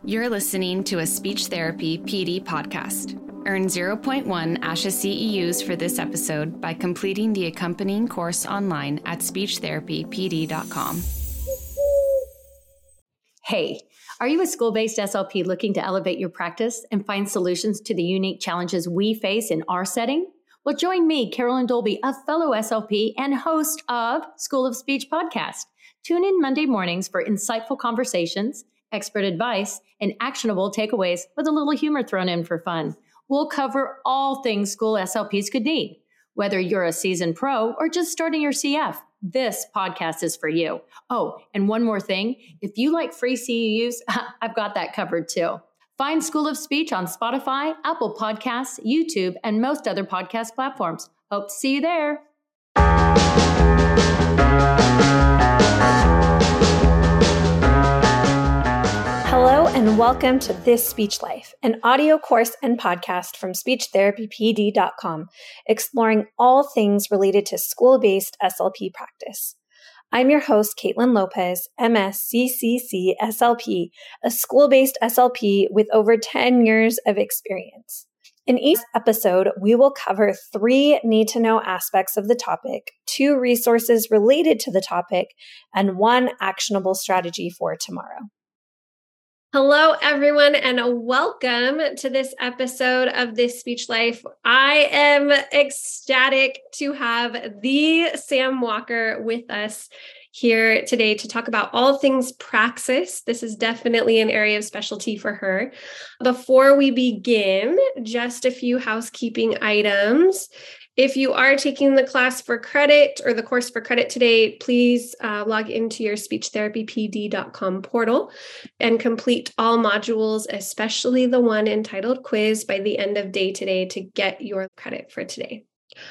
You're listening to a Speech Therapy PD podcast. Earn 0.1 ASHA CEUs for this episode by completing the accompanying course online at speechtherapypd.com. Hey, are you a school-based SLP looking to elevate your practice and find solutions to the unique challenges we face in our setting? Well, join me, Carolyn Dolby, a fellow SLP and host of School of Speech podcast. Tune in Monday mornings for insightful conversations, expert advice, and actionable takeaways with a little humor thrown in for fun. We'll cover all things school SLPs could need. Whether you're a seasoned pro or just starting your CF, this podcast is for you. Oh, and one more thing. If you like free CEUs, I've got that covered too. Find School of Speech on Spotify, Apple Podcasts, YouTube, and most other podcast platforms. Hope to see you there. Hello and welcome to This Speech Life, an audio course and podcast from speechtherapypd.com, exploring all things related to school-based SLP practice. I'm your host, Caitlin Lopez, MSCCC SLP, a school-based SLP with over 10 years of experience. In each episode, we will cover 3 need-to-know aspects of the topic, 2 resources related to the topic, and 1 actionable strategy for tomorrow. Hello, everyone, and welcome to this episode of This Speech Life. I am ecstatic to have the Sam Walker with us here today to talk about all things praxis. This is definitely an area of specialty for her. Before we begin, just a few housekeeping items. If you are taking the class for credit or the course for credit today, please log into your speechtherapypd.com portal and complete all modules, especially the one entitled quiz, by the end of day today to get your credit for today.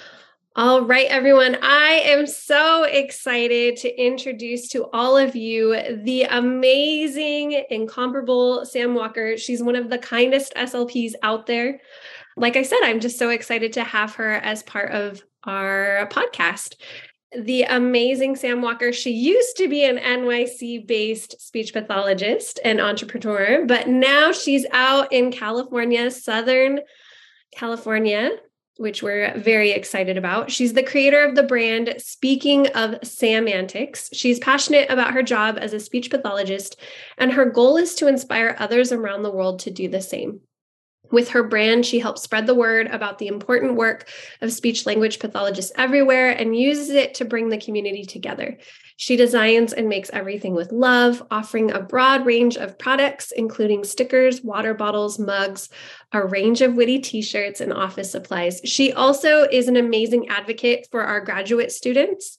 All right, everyone, I am so excited to introduce to all of you the amazing, incomparable Sam Walker. She's one of the kindest SLPs out there. Like I said, I'm just so excited to have her as part of our podcast. The amazing Sam Walker, she used to be an NYC-based speech pathologist and entrepreneur, but now she's out in California, Southern California, which we're very excited about. She's the creator of the brand Speaking of Samantics. She's passionate about her job as a speech pathologist, and her goal is to inspire others around the world to do the same. With her brand, she helps spread the word about the important work of speech-language pathologists everywhere and uses it to bring the community together. She designs and makes everything with love, offering a broad range of products, including stickers, water bottles, mugs, a range of witty t-shirts, and office supplies. She also is an amazing advocate for our graduate students,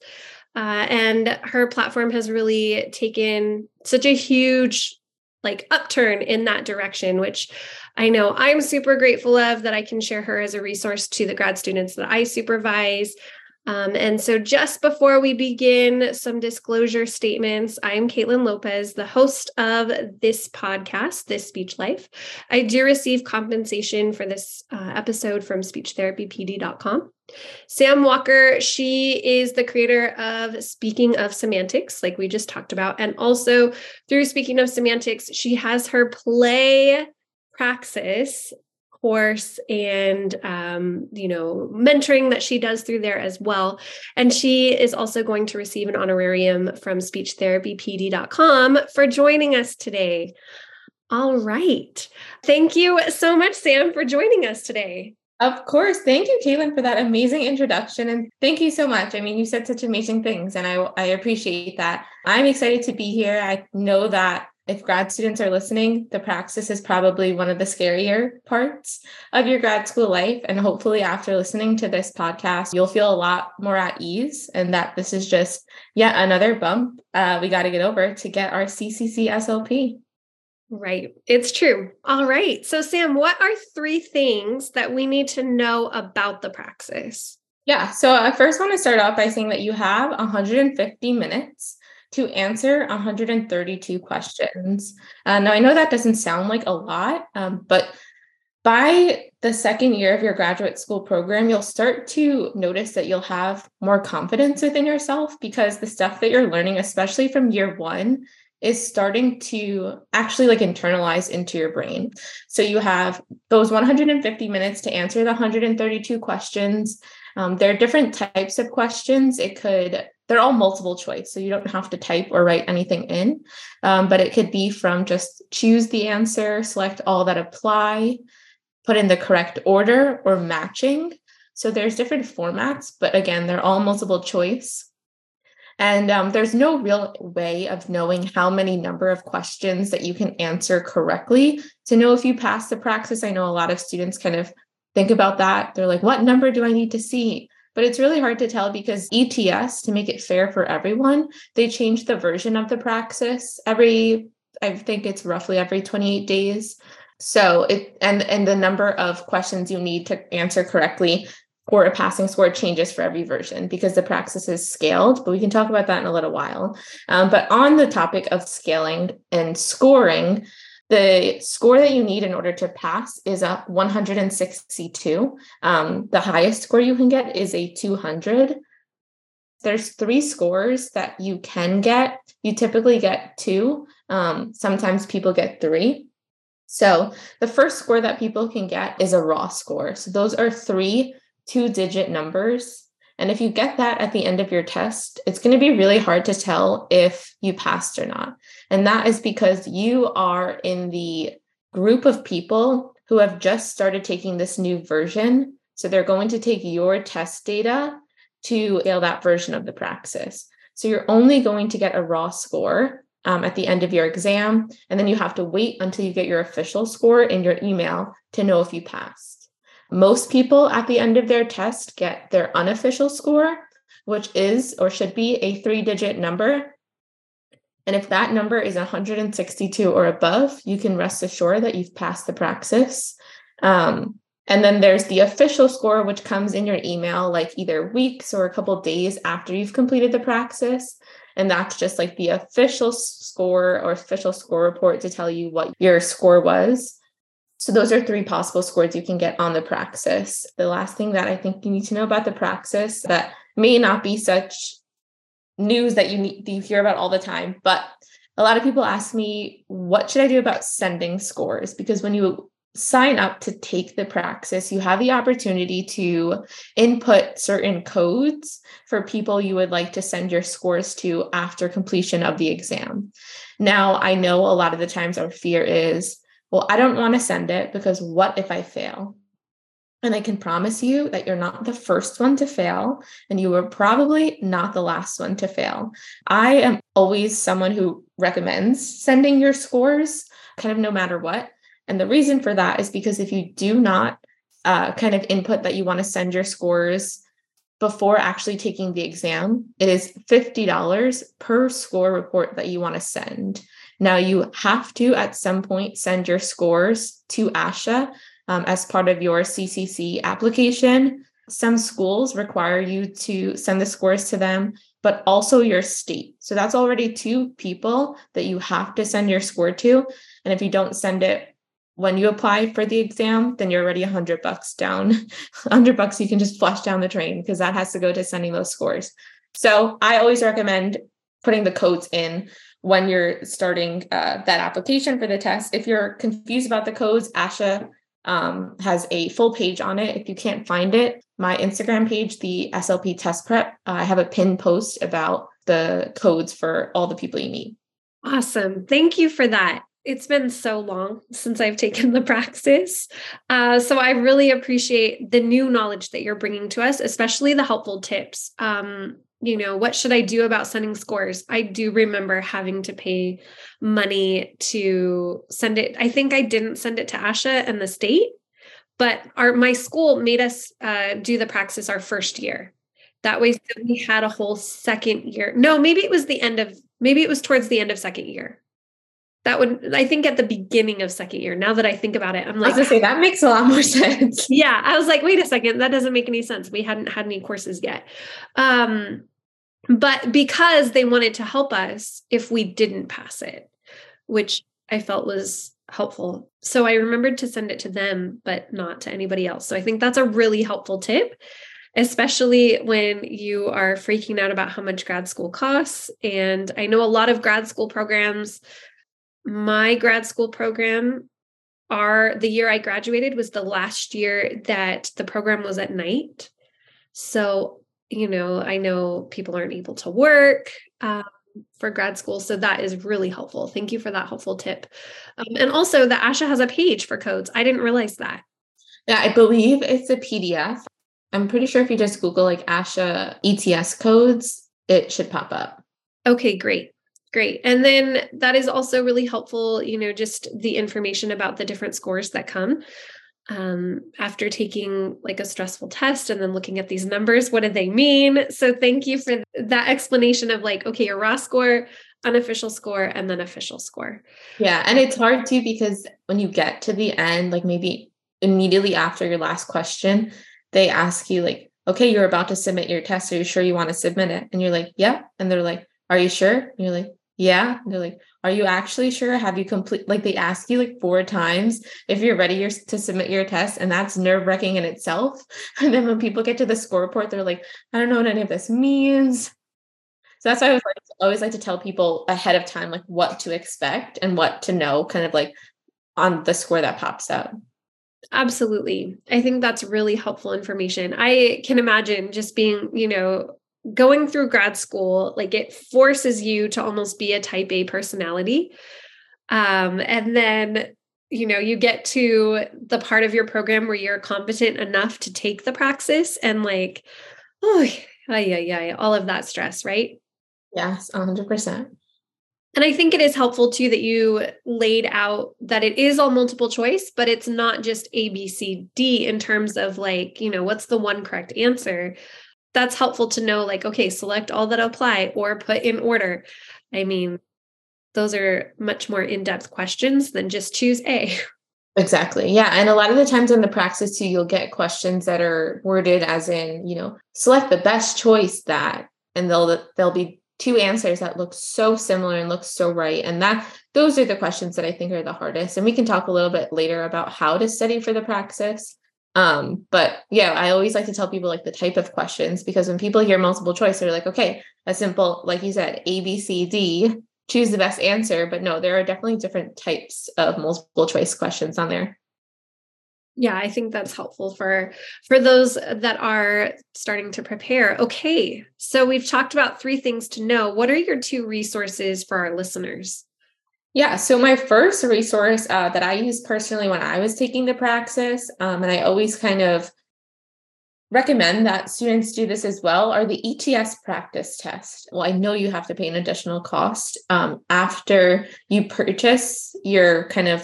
and her platform has really taken such a huge upturn in that direction, which I know I'm super grateful of, that I can share her as a resource to the grad students that I supervise. And so just before we begin, some disclosure statements. I'm Caitlin Lopez, the host of this podcast, This Speech Life. I do receive compensation for this episode from speechtherapypd.com. Sam Walker, she is the creator of Speaking of Samantics, like we just talked about. And also through Speaking of Samantics, she has her play praxis course and, mentoring that she does through there as well. And she is also going to receive an honorarium from speechtherapypd.com for joining us today. All right. Thank you so much, Sam, for joining us today. Of course. Thank you, Caitlin, for that amazing introduction. And thank you so much. I mean, you said such amazing things, and I appreciate that. I'm excited to be here. I know that if grad students are listening, the praxis is probably one of the scarier parts of your grad school life. And hopefully after listening to this podcast, you'll feel a lot more at ease, and that this is just yet another bump we got to get over to get our CCC SLP. Right. It's true. All right. So Sam, what are 3 things that we need to know about the praxis? Yeah. So I first want to start off by saying that you have 150 minutes to answer 132 questions. Now, I know that doesn't sound like a lot, but by the second year of your graduate school program, you'll start to notice that you'll have more confidence within yourself, because the stuff that you're learning, especially from year 1, is starting to actually like internalize into your brain. So you have those 150 minutes to answer the 132 questions. There are different types of questions. They're all multiple choice, so you don't have to type or write anything in, but it could be from just choose the answer, select all that apply, put in the correct order, or matching. So there's different formats, but again, they're all multiple choice. And there's no real way of knowing how many number of questions that you can answer correctly to know if you pass the praxis. I know a lot of students kind of think about that. They're like, what number do I need to see? But it's really hard to tell because ETS, to make it fair for everyone, they change the version of the praxis I think it's roughly every 28 days. So and the number of questions you need to answer correctly for a passing score changes for every version because the praxis is scaled, but we can talk about that in a little while. But on the topic of scaling and scoring, the score that you need in order to pass is a 162. The highest score you can get is a 200. There's 3 scores that you can get. You typically get 2. Sometimes people get 3. So the first score that people can get is a raw score. So those are 3 2-digit numbers. And if you get that at the end of your test, it's going to be really hard to tell if you passed or not. And that is because you are in the group of people who have just started taking this new version. So they're going to take your test data to scale that version of the praxis. So you're only going to get a raw score at the end of your exam. And then you have to wait until you get your official score in your email to know if you passed. Most people at the end of their test get their unofficial score, which is or should be a 3-digit number. And if that number is 162 or above, you can rest assured that you've passed the praxis. And then there's the official score, which comes in your email like either weeks or a couple of days after you've completed the praxis. And that's just like the official score or official score report to tell you what your score was. So those are 3 possible scores you can get on the praxis. The last thing that I think you need to know about the praxis that may not be such news that you hear about all the time, but a lot of people ask me, what should I do about sending scores? Because when you sign up to take the praxis, you have the opportunity to input certain codes for people you would like to send your scores to after completion of the exam. Now, I know a lot of the times our fear is, well, I don't want to send it because what if I fail? And I can promise you that you're not the first one to fail, and you are probably not the last one to fail. I am always someone who recommends sending your scores kind of no matter what. And the reason for that is because if you do not kind of input that you want to send your scores before actually taking the exam, it is $50 per score report that you want to send. Now, you have to, at some point, send your scores to ASHA as part of your CCC application. Some schools require you to send the scores to them, but also your state. So that's already 2 people that you have to send your score to. And if you don't send it when you apply for the exam, then you're already $100 down. $100 you can just flush down the drain because that has to go to sending those scores. So I always recommend putting the codes in when you're starting that application for the test. If you're confused about the codes, ASHA has a full page on it. If you can't find it, my Instagram page, the SLP Test Prep, I have a pinned post about the codes for all the people you need. Awesome. Thank you for that. It's been so long since I've taken the praxis. So I really appreciate the new knowledge that you're bringing to us, especially the helpful tips. What should I do about sending scores? I do remember having to pay money to send it. I think I didn't send it to ASHA and the state, but my school made us do the praxis our first year. That way we had a whole second year. No, maybe it was towards the end of second year. I think at the beginning of second year. Now that I think about it, I'm like, I was gonna say that makes a lot more sense. Yeah. I was like, wait a second, that doesn't make any sense. We hadn't had any courses yet. But because they wanted to help us if we didn't pass it, which I felt was helpful. So I remembered to send it to them, but not to anybody else. So I think that's a really helpful tip. especially when you are freaking out about how much grad school costs. And I know a lot of grad school programs, my grad school program, the year I graduated was the last year that the program was at night. So, I know people aren't able to work for grad school. So that is really helpful. Thank you for that helpful tip. And also that ASHA has a page for codes. I didn't realize that. Yeah, I believe it's a PDF. I'm pretty sure if you just Google like ASHA ETS codes, it should pop up. Okay, great. Great. And then that is also really helpful, just the information about the different scores that come after taking like a stressful test and then looking at these numbers. What do they mean? So thank you for that explanation of like, okay, a raw score, unofficial score, and then official score. Yeah. And it's hard too, because when you get to the end, like maybe immediately after your last question, they ask you like, okay, you're about to submit your test. Are you sure you want to submit it? And you're like, yeah. And they're like, are you sure? And you're like, yeah. And they're like, are you actually sure? Have you complete? Like they ask you like 4 times if you're ready to submit your test. And that's nerve-wracking in itself. And then when people get to the score report, they're like, I don't know what any of this means. So that's why I always like to tell people ahead of time, like what to expect and what to know kind of like on the score that pops out. Absolutely. I think that's really helpful information. I can imagine just being, going through grad school, like it forces you to almost be a type A personality. And then, you get to the part of your program where you're competent enough to take the praxis and like, all of that stress, right? Yes, 100%. And I think it is helpful too that you laid out that it is all multiple choice, but it's not just A, B, C, D in terms of like, what's the one correct answer. That's helpful to know, like, okay, select all that apply or put in order. I mean, those are much more in-depth questions than just choose A. Exactly. Yeah. And a lot of the times in the praxis too, you'll get questions that are worded as in, select the best choice that, and there'll be 2 answers that look so similar and look so right. And those are the questions that I think are the hardest. And we can talk a little bit later about how to study for the praxis. But yeah, I always like to tell people like the type of questions, because when people hear multiple choice, they're like, okay, a simple, like you said, A, B, C, D, choose the best answer. But no, there are definitely different types of multiple choice questions on there. Yeah, I think that's helpful for those that are starting to prepare. Okay, so we've talked about 3 things to know. What are your 2 resources for our listeners? Yeah, so my first resource that I used personally when I was taking the praxis, and I always kind of recommend that students do this as well, are the ETS practice test. Well, I know you have to pay an additional cost after you purchase your kind of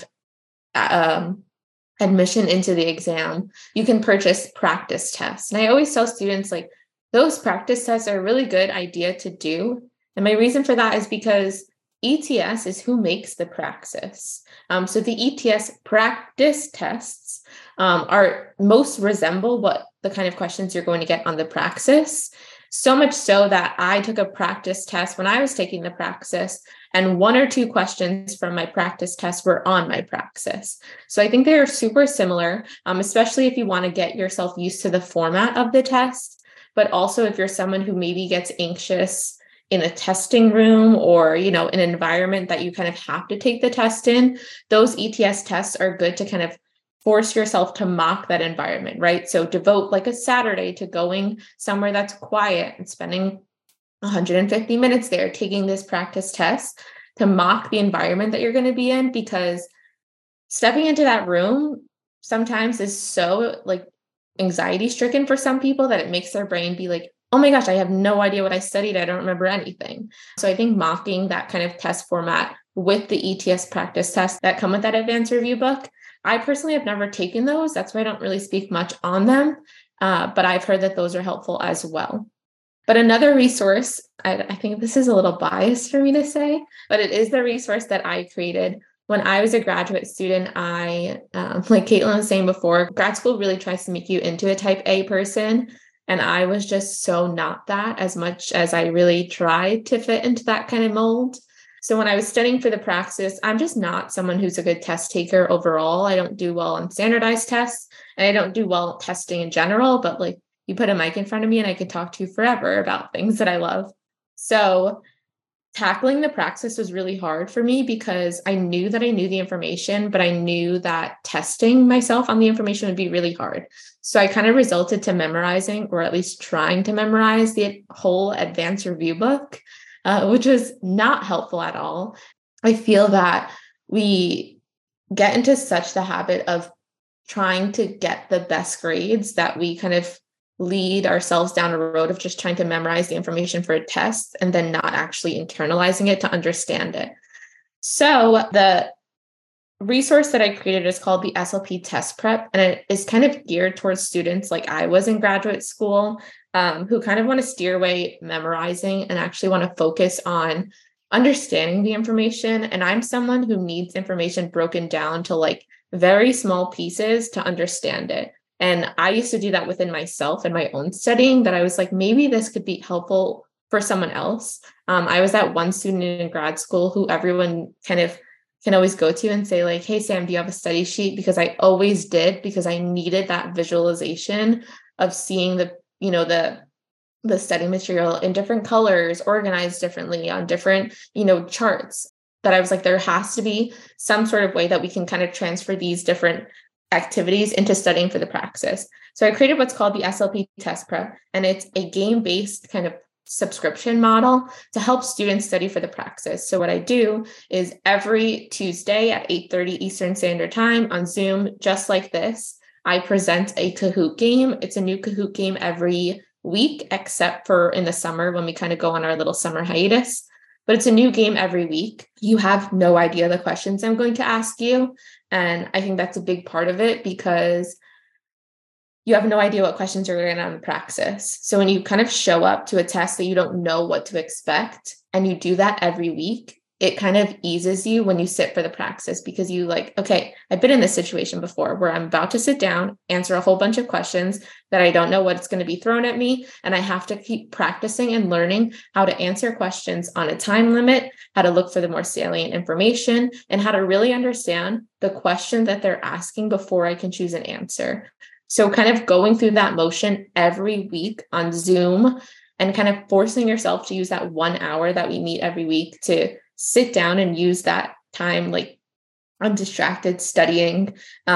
admission into the exam. You can purchase practice tests. And I always tell students like those practice tests are a really good idea to do. And my reason for that is because ETS is who makes the praxis. So the ETS practice tests are most resemble what the kind of questions you're going to get on the praxis. So much so that I took a practice test when I was taking the praxis, and 1 or 2 questions from my practice test were on my praxis. So I think they are super similar, especially if you want to get yourself used to the format of the test, but also if you're someone who maybe gets anxious in a testing room or, an environment that you kind of have to take the test in, those ETS tests are good to kind of force yourself to mock that environment, right? So devote like a Saturday to going somewhere that's quiet and spending 150 minutes there taking this practice test to mock the environment that you're going to be in, because stepping into that room sometimes is so like anxiety stricken for some people that it makes their brain be like, oh my gosh, I have no idea what I studied. I don't remember anything. So I think mocking that kind of test format with the ETS practice tests that come with that advanced review book, I personally have never taken those. That's why I don't really speak much on them. But I've heard that those are helpful as well. But another resource, I think this is a little biased for me to say, but it is the resource that I created when I was a graduate student. Like Caitlin was saying before, grad school really tries to make you into a type A person. And I was just so not that, as much as I really tried to fit into that kind of mold. So when I was studying for the praxis, I'm just not someone who's a good test taker overall. I don't do well on standardized tests, and I don't do well at testing in general. But like You put a mic in front of me and I could talk to you forever about things that I love. So tackling the praxis was really hard for me because I knew that I knew the information, but I knew that testing myself on the information would be really hard. So I kind of resulted to memorizing, or at least trying to memorize, the whole advanced review book, which was not helpful at all. I feel that we get into such the habit of trying to get the best grades that we kind of lead ourselves down a road of just trying to memorize the information for a test and then not actually internalizing it to understand it. So the resource that I created is called the SLP Test Prep, and it is kind of geared towards students like I was in graduate school, who kind of want to steer away memorizing and actually want to focus on understanding the information. And I'm someone who needs information broken down to like very small pieces to understand it. And I used to do that within myself and my own studying, that I was like, maybe this could be helpful for someone else. I was that one student in grad school who everyone kind of can always go to and say like, hey, Sam, do you have a study sheet? Because I always did, because I needed that visualization of seeing the study material in different colors, organized differently on different, charts. That I was like, there has to be some sort of way that we can kind of transfer these different activities into studying for the praxis. So I created what's called the SLP Test Prep, and it's a game-based kind of subscription model to help students study for the praxis. So what I do is every Tuesday at 8:30 Eastern Standard Time on Zoom, just like this, I present a Kahoot game. It's a new Kahoot game every week, except for in the summer when we kind of go on our little summer hiatus. But it's a new game every week. You have no idea the questions I'm going to ask you. And I think that's a big part of it, because you have no idea what questions you're going to get on the praxis. So when you kind of show up to a test that you don't know what to expect, and you do that every week, it kind of eases you when you sit for the praxis, because you like, okay, I've been in this situation before where I'm about to sit down, answer a whole bunch of questions that I don't know what's going to be thrown at me. And I have to keep practicing and learning how to answer questions on a time limit, how to look for the more salient information, and how to really understand the question that they're asking before I can choose an answer. So kind of going through that motion every week on Zoom and kind of forcing yourself to use that 1 hour that we meet every week to sit down and use that time like undistracted studying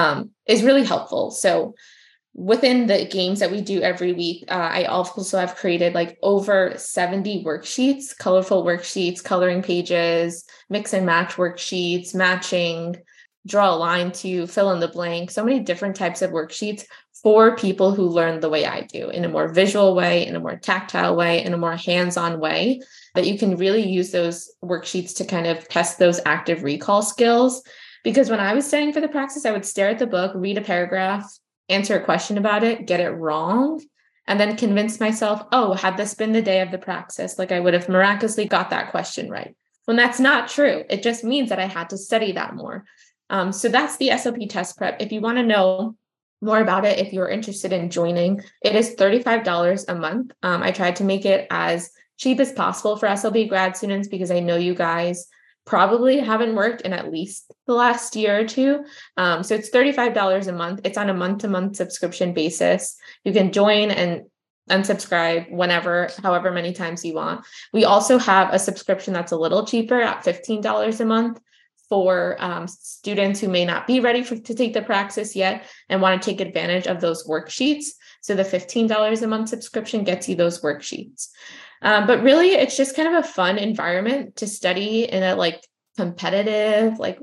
is really helpful. So within the games that we do every week, I also have created like over 70 worksheets, colorful worksheets, coloring pages, mix and match worksheets, matching, draw a line to fill in the blank, so many different types of worksheets for people who learn the way I do, in a more visual way, in a more tactile way, in a more hands-on way, that you can really use those worksheets to kind of test those active recall skills. Because when I was studying for the praxis, I would stare at the book, read a paragraph, answer a question about it, get it wrong, and then convince myself, oh, had this been the day of the praxis, like I would have miraculously got that question right. When that's not true. It just means that I had to study that more. So that's the SLP Test Prep. If you want to know more about it, if you're interested in joining, it is $35 a month. I tried to make it as cheap as possible for SLP grad students, because I know you guys probably haven't worked in at least the last year or two. So it's $35 a month. It's on a month-to-month subscription basis. You can join and unsubscribe whenever, however many times you want. We also have a subscription that's a little cheaper at $15 a month for students who may not be ready to take the praxis yet and want to take advantage of those worksheets. So the $15 a month subscription gets you those worksheets. But really, it's just kind of a fun environment to study in a like competitive, like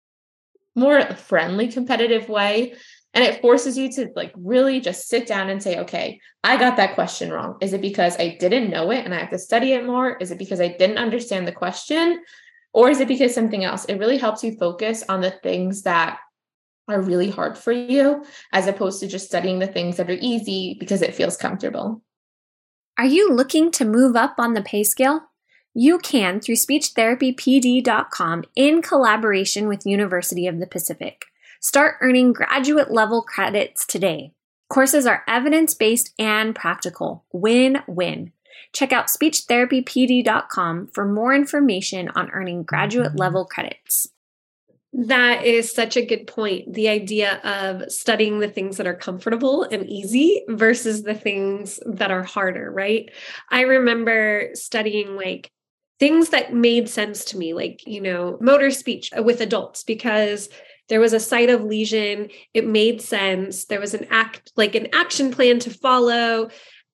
more friendly competitive way. And it forces you to like really just sit down and say, okay, I got that question wrong. Is it because I didn't know it and I have to study it more? Is it because I didn't understand the question? Or is it because something else? It really helps you focus on the things that are really hard for you, as opposed to just studying the things that are easy because it feels comfortable. Are you looking to move up on the pay scale? You can through SpeechTherapyPD.com in collaboration with University of the Pacific. Start earning graduate level credits today. Courses are evidence-based and practical. Win-win. Check out SpeechTherapyPD.com for more information on earning graduate level credits. That is such a good point. The idea of studying the things that are comfortable and easy versus the things that are harder, right? I remember studying like things that made sense to me, like, motor speech with adults, because there was a site of lesion. It made sense. There was an action plan to follow,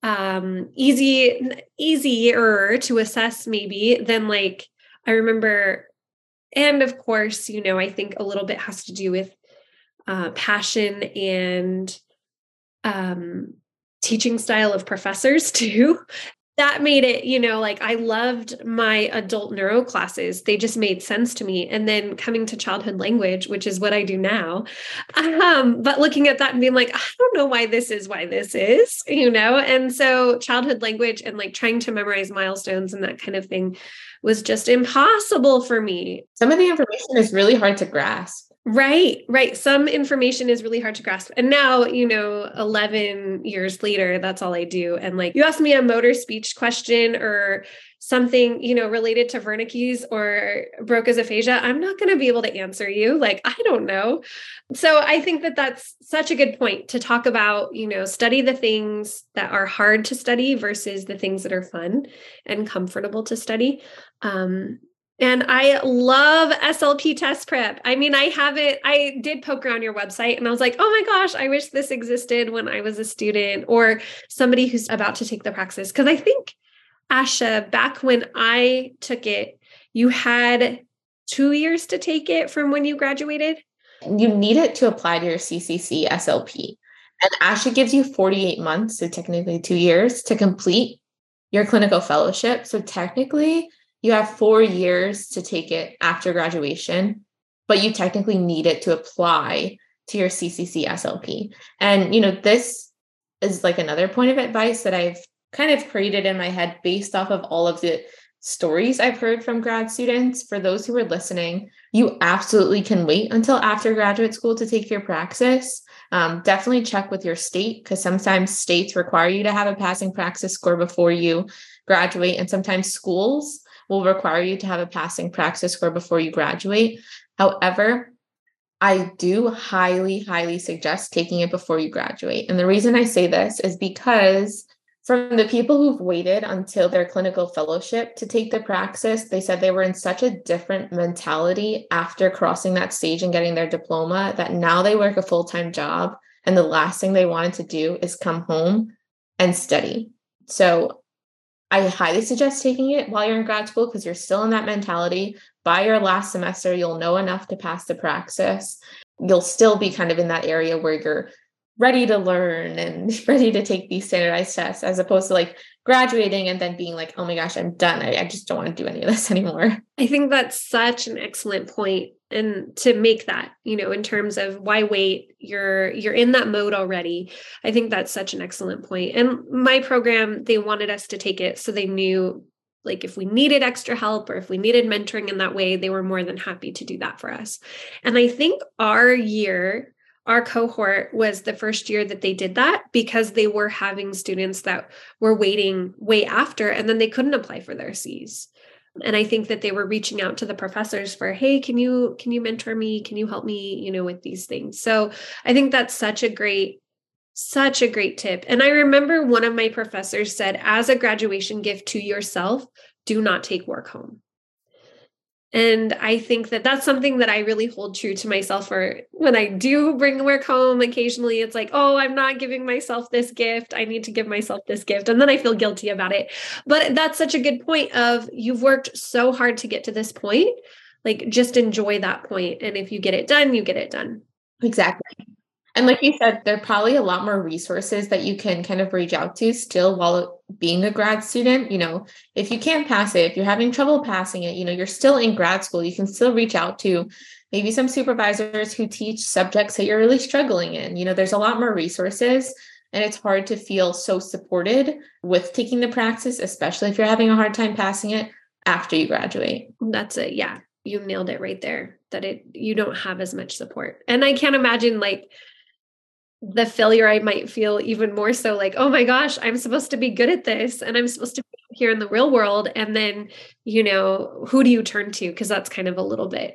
easier to assess maybe than like, I remember. And of course, I think a little bit has to do with passion and teaching style of professors too. That made it, like I loved my adult neuro classes. They just made sense to me. And then coming to childhood language, which is what I do now. But looking at that and being like, I don't know why this is, And so childhood language and like trying to memorize milestones and that kind of thing was just impossible for me. Some of the information is really hard to grasp. Right. Some information is really hard to grasp. And now, 11 years later, that's all I do. And like, you ask me a motor speech question or something, related to Wernicke's or Broca's aphasia, I'm not going to be able to answer you. Like, I don't know. So I think that that's such a good point to talk about, study the things that are hard to study versus the things that are fun and comfortable to study. And I love SLP test prep. I mean, I did poke around your website and I was like, oh my gosh, I wish this existed when I was a student or somebody who's about to take the praxis. Because I think, Asha, back when I took it, you had 2 years to take it from when you graduated. You need it to apply to your CCC SLP. And Asha gives you 48 months, so technically 2 years, to complete your clinical fellowship. So technically, you have 4 years to take it after graduation, but you technically need it to apply to your CCC SLP. And, this is like another point of advice that I've kind of created in my head based off of all of the stories I've heard from grad students. For those who are listening, you absolutely can wait until after graduate school to take your praxis. Definitely check with your state, because sometimes states require you to have a passing praxis score before you graduate. And sometimes schools will require you to have a passing praxis score before you graduate. However, I do highly, highly suggest taking it before you graduate. And the reason I say this is because from the people who've waited until their clinical fellowship to take the praxis, they said they were in such a different mentality after crossing that stage and getting their diploma that now they work a full-time job. And the last thing they wanted to do is come home and study. So I highly suggest taking it while you're in grad school, because you're still in that mentality. By your last semester, you'll know enough to pass the praxis. You'll still be kind of in that area where you're ready to learn and ready to take these standardized tests, as opposed to like graduating and then being like, oh my gosh, I'm done. I just don't want to do any of this anymore. I think that's such an excellent point. And to make that, in terms of why wait, you're in that mode already. I think that's such an excellent point. And my program, they wanted us to take it so they knew, like, if we needed extra help or if we needed mentoring in that way, they were more than happy to do that for us. And I think our cohort was the first year that they did that, because they were having students that were waiting way after, and then they couldn't apply for their Cs. And I think that they were reaching out to the professors for, hey, can you mentor me? Can you help me, with these things? So I think that's such a great tip. And I remember one of my professors said, as a graduation gift to yourself, do not take work home. And I think that that's something that I really hold true to myself, for when I do bring work home, occasionally it's like, oh, I'm not giving myself this gift. I need to give myself this gift. And then I feel guilty about it. But that's such a good point of, you've worked so hard to get to this point, like just enjoy that point. And if you get it done, you get it done. Exactly. And like you said, there are probably a lot more resources that you can kind of reach out to still while being a grad student. If you can't pass it, if you're having trouble passing it, you're still in grad school, you can still reach out to maybe some supervisors who teach subjects that you're really struggling in. There's a lot more resources, and it's hard to feel so supported with taking the praxis, especially if you're having a hard time passing it after you graduate. That's it. Yeah. You nailed it right there, that you don't have as much support. And I can't imagine like the failure I might feel even more so, like, oh my gosh, I'm supposed to be good at this and I'm supposed to be here in the real world. And then, who do you turn to? Because that's kind of a little bit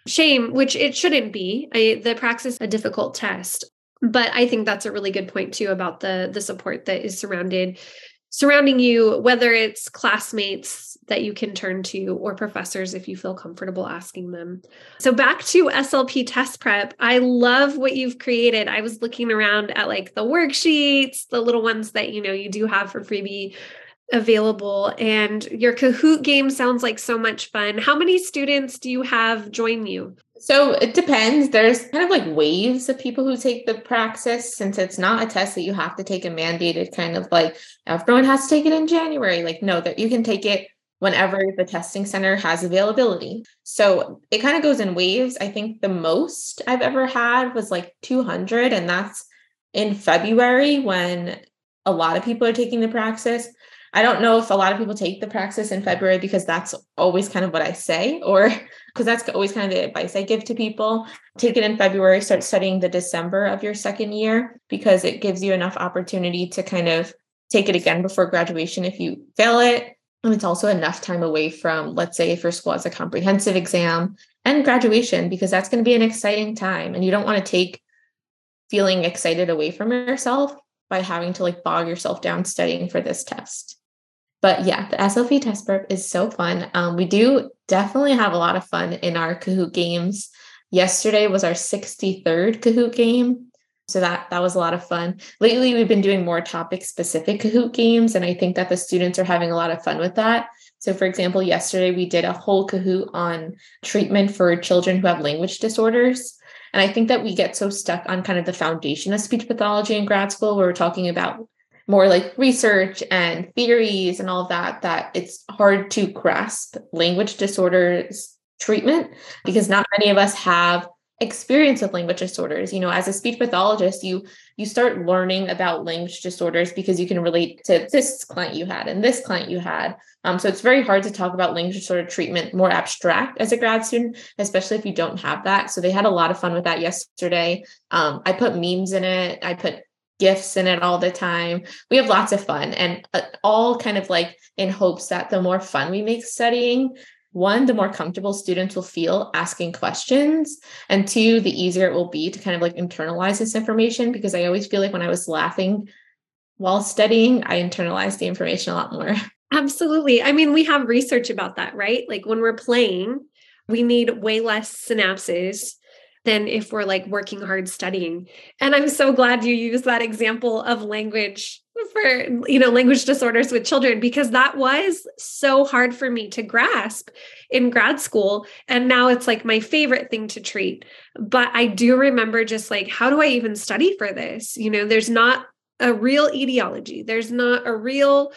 shame, which it shouldn't be. The praxis is a difficult test. But I think that's a really good point too about the support that is surrounding you, whether it's classmates that you can turn to or professors if you feel comfortable asking them. So back to SLP test prep. I love what you've created. I was looking around at like the worksheets, the little ones that, you do have for freebie available, and your Kahoot game sounds like so much fun. How many students do you have join you? So it depends. There's kind of like waves of people who take the praxis, since it's not a test that you have to take a mandated kind of like everyone has to take it in January. Like, no, that you can take it whenever the testing center has availability. So it kind of goes in waves. I think the most I've ever had was like 200, and that's in February when a lot of people are taking the praxis. I don't know if a lot of people take the praxis in February because that's always kind of what I say, or because that's always kind of the advice I give to people. Take it in February, start studying the December of your second year, because it gives you enough opportunity to kind of take it again before graduation if you fail it. And it's also enough time away from, let's say, if your school has a comprehensive exam and graduation, because that's going to be an exciting time. And you don't want to take feeling excited away from yourself by having to like bog yourself down studying for this test. But yeah, the SLP test prep is so fun. We do definitely have a lot of fun in our Kahoot games. Yesterday was our 63rd Kahoot game. So that was a lot of fun. Lately, we've been doing more topic-specific Kahoot games, and I think that the students are having a lot of fun with that. So for example, yesterday we did a whole Kahoot on treatment for children who have language disorders. And I think that we get so stuck on kind of the foundation of speech pathology in grad school, where we're talking about more like research and theories and all of that, that it's hard to grasp language disorders treatment, because not many of us have experience with language disorders. As a speech pathologist, you start learning about language disorders because you can relate to this client you had and this client you had. So it's very hard to talk about language disorder treatment more abstract as a grad student, especially if you don't have that. So they had a lot of fun with that yesterday. I put memes in it. I put GIFs in it all the time. We have lots of fun, and all kind of like in hopes that the more fun we make studying, one, the more comfortable students will feel asking questions, and two, the easier it will be to kind of like internalize this information, because I always feel like when I was laughing while studying, I internalized the information a lot more. Absolutely. I mean, we have research about that, right? Like when we're playing, we need way less synapses than if we're like working hard studying. And I'm so glad you used that example of language for, language disorders with children, because that was so hard for me to grasp in grad school. And now it's like my favorite thing to treat. But I do remember just like, how do I even study for this? There's not a real etiology. There's not a real,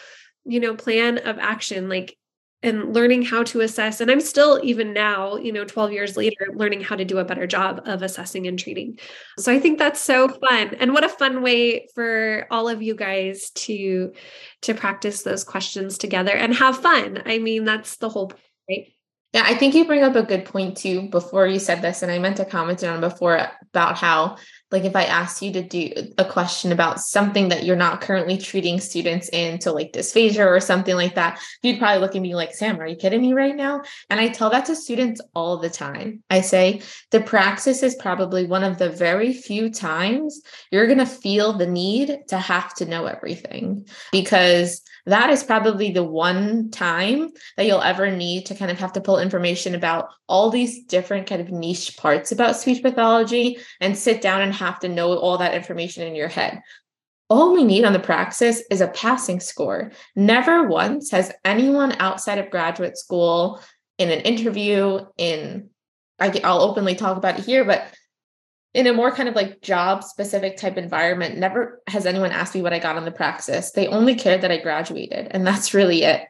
plan of action, and learning how to assess. And I'm still, even now, 12 years later, learning how to do a better job of assessing and treating. So I think that's so fun. And what a fun way for all of you guys to practice those questions together and have fun. I mean, that's the whole point, right? Yeah, I think you bring up a good point too, before you said this, and I meant to comment on before about how, like, if I asked you to do a question about something that you're not currently treating students in, so like dysphagia or something like that, you'd probably look at me like, Sam, are you kidding me right now? And I tell that to students all the time. I say, the praxis is probably one of the very few times you're going to feel the need to have to know everything, because that is probably the one time that you'll ever need to kind of have to pull information about all these different kind of niche parts about speech pathology and sit down and have to know all that information in your head. All we need on the praxis is a passing score. Never once has anyone outside of graduate school, in an interview, I'll openly talk about it here, but in a more kind of like job specific type environment, never has anyone asked me what I got on the praxis. They only cared that I graduated, and that's really it.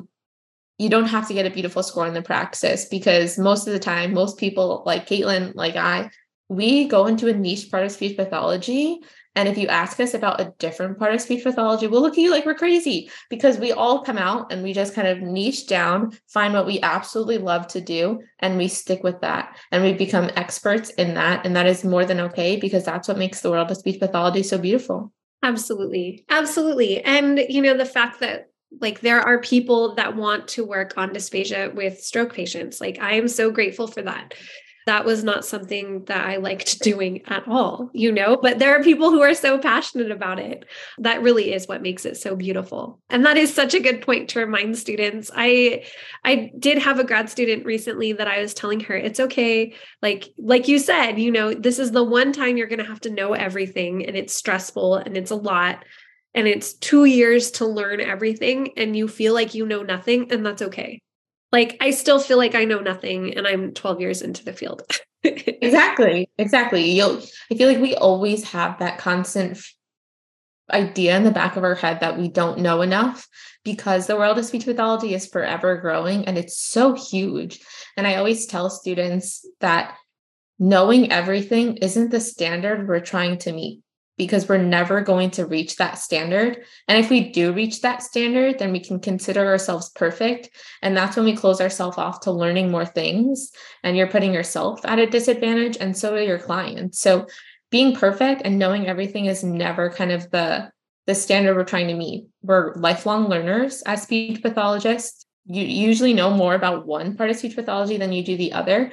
You don't have to get a beautiful score on the praxis, because most of the time, most people like Caitlin, like we go into a niche part of speech pathology. And if you ask us about a different part of speech pathology, we'll look at you like we're crazy, because we all come out and we just kind of niche down, find what we absolutely love to do, and we stick with that. And we become experts in that. And that is more than okay, because that's what makes the world of speech pathology so beautiful. Absolutely. Absolutely. And, the fact that like there are people that want to work on dysphagia with stroke patients, like I am so grateful for that. that was not something that I liked doing at all, but there are people who are so passionate about it. That really is what makes it so beautiful. And that is such a good point to remind students. I did have a grad student recently that I was telling her, it's okay. Like you said, this is the one time you're going to have to know everything, and it's stressful and it's a lot, and it's 2 years to learn everything, and you feel like you know nothing, and that's okay. Like, I still feel like I know nothing, and I'm 12 years into the field. Exactly. I feel like we always have that constant idea in the back of our head that we don't know enough, because the world of speech pathology is forever growing and it's so huge. And I always tell students that knowing everything isn't the standard we're trying to meet, because we're never going to reach that standard. And if we do reach that standard, then we can consider ourselves perfect. And that's when we close ourselves off to learning more things. And you're putting yourself at a disadvantage, and so are your clients. So being perfect and knowing everything is never kind of the standard we're trying to meet. We're lifelong learners as speech pathologists. You usually know more about one part of speech pathology than you do the other.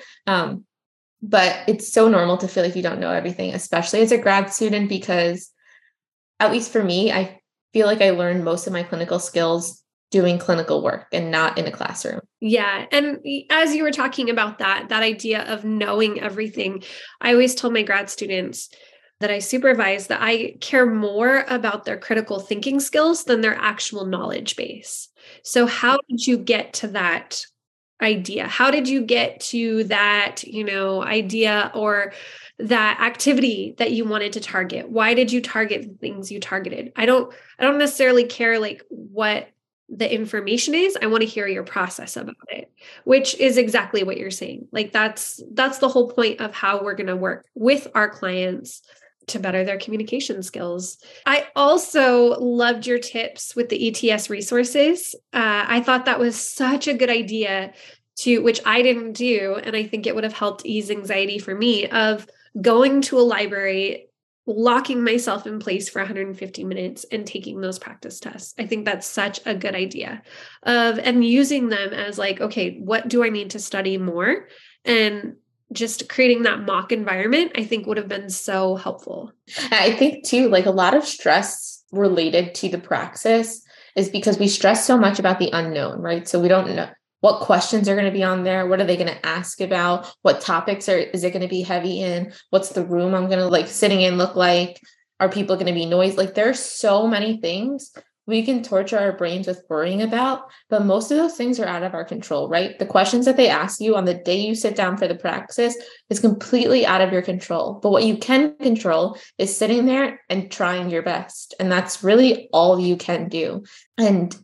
But it's so normal to feel like you don't know everything, especially as a grad student, because at least for me, I feel like I learned most of my clinical skills doing clinical work and not in a classroom. Yeah. And as you were talking about that idea of knowing everything, I always tell my grad students that I supervise that I care more about their critical thinking skills than their actual knowledge base. So how did you get to that idea? How did you get to that, idea or that activity that you wanted to target? Why did you target the things you targeted? I don't necessarily care like what the information is. I want to hear your process about it, which is exactly what you're saying. Like that's the whole point of how we're going to work with our clients to better their communication skills. I also loved your tips with the ETS resources. I thought that was such a good idea which I didn't do. And I think it would have helped ease anxiety for me of going to a library, locking myself in place for 150 minutes and taking those practice tests. I think that's such a good idea and using them as like, okay, what do I need to study more? And just creating that mock environment, I think would have been so helpful. I think too, like a lot of stress related to the praxis is because we stress so much about the unknown, right? So we don't know what questions are going to be on there. What are they going to ask about? What topics is it going to be heavy in? What's the room I'm going to like sitting in look like? Are people going to be noisy? Like there's so many things we can torture our brains with worrying about, but most of those things are out of our control, right? The questions that they ask you on the day you sit down for the praxis is completely out of your control. But what you can control is sitting there and trying your best. And that's really all you can do. And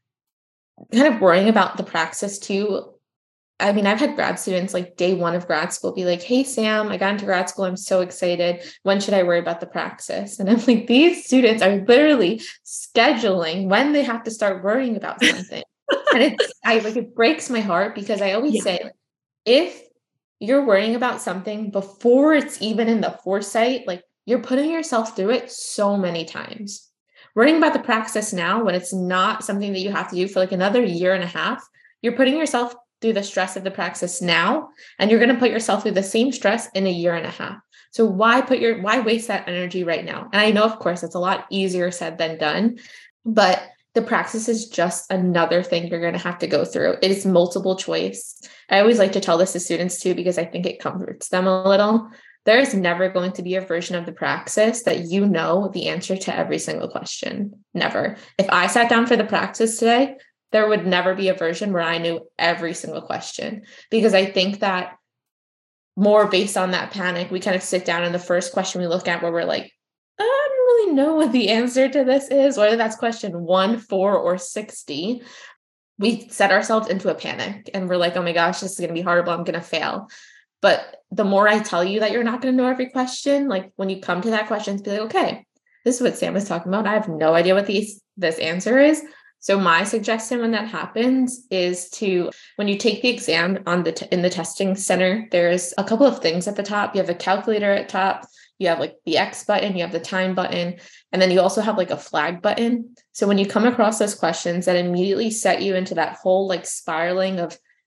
kind of worrying about the praxis too. I mean, I've had grad students like day one of grad school be like, hey, Sam, I got into grad school. I'm so excited. When should I worry about the praxis? And I'm like, these students are literally scheduling when they have to start worrying about something. And it breaks my heart, because I always say, if you're worrying about something before it's even in the foresight, like you're putting yourself through it so many times. Worrying about the praxis now, when it's not something that you have to do for like another year and a half, you're putting yourself through the stress of the praxis now, and you're going to put yourself through the same stress in a year and a half. So why waste that energy right now? And I know, of course, it's a lot easier said than done, but the praxis is just another thing you're going to have to go through. It is multiple choice. I always like to tell this to students too, because I think it comforts them a little. There is never going to be a version of the praxis that you know the answer to every single question. Never. If I sat down for the praxis today, there would never be a version where I knew every single question, because I think that more based on that panic, we kind of sit down and the first question we look at where we're like, I don't really know what the answer to this is, whether that's question 1, 4, or 60. We set ourselves into a panic and we're like, oh my gosh, this is going to be horrible. I'm going to fail. But the more I tell you that you're not going to know every question, like when you come to that question, be like, okay, this is what Sam is talking about. I have no idea what this answer is. So my suggestion when that happens is when you take the exam in the testing center, there's a couple of things at the top. You have a calculator at top, you have like the X button, you have the time button, and then you also have like a flag button. So when you come across those questions that immediately set you into that whole like spiraling of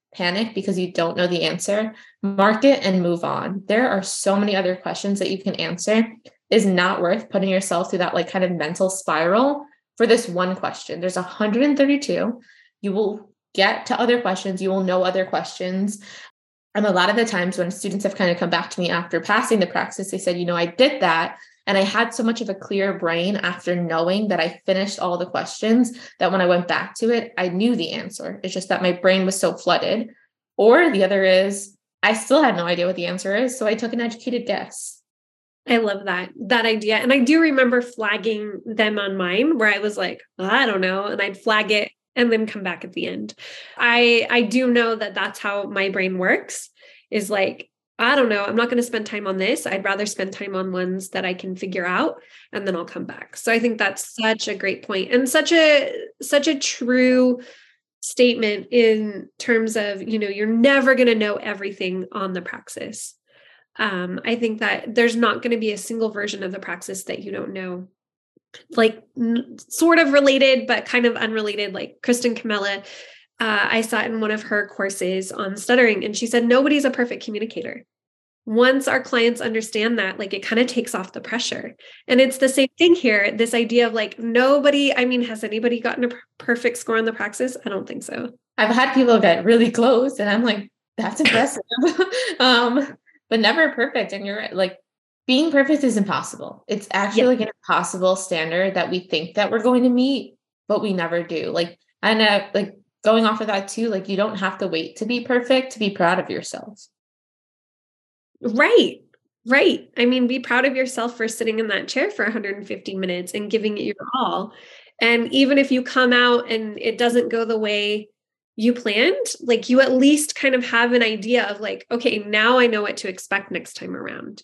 panic because you don't know the answer. Mark it and move on. There are so many other questions that you can answer. It is not worth putting yourself through that like kind of mental spiral for this one question. There's 132. You will get to other questions. You will know other questions. And a lot of the times when students have kind of come back to me after passing the praxis, they said, I did that. And I had so much of a clear brain after knowing that I finished all the questions that when I went back to it, I knew the answer. It's just that my brain was so flooded. Or the other is, I still had no idea what the answer is. So I took an educated guess. I love that idea. And I do remember flagging them on mine where I was like, I don't know. And I'd flag it and then come back at the end. I do know that that's how my brain works, is like, I don't know, I'm not going to spend time on this. I'd rather spend time on ones that I can figure out, and then I'll come back. So I think that's such a great point and such a true statement in terms of, you're never going to know everything on the praxis. I think that there's not going to be a single version of the praxis that you don't know, like sort of related, but kind of unrelated. Like Kristen Camella, I sat in one of her courses on stuttering, and she said, nobody's a perfect communicator. Once our clients understand that, like, it kind of takes off the pressure. And it's the same thing here. This idea of like, has anybody gotten a perfect score on the praxis? I don't think so. I've had people get really close and I'm like, that's impressive. But never perfect. And you're like, being perfect is impossible. It's actually like an impossible standard that we think that we're going to meet, but we never do. Going off of that too, like you don't have to wait to be perfect to be proud of yourself. Right. I mean, be proud of yourself for sitting in that chair for 150 minutes and giving it your all. And even if you come out and it doesn't go the way you planned, like you at least kind of have an idea of like, okay, now I know what to expect next time around.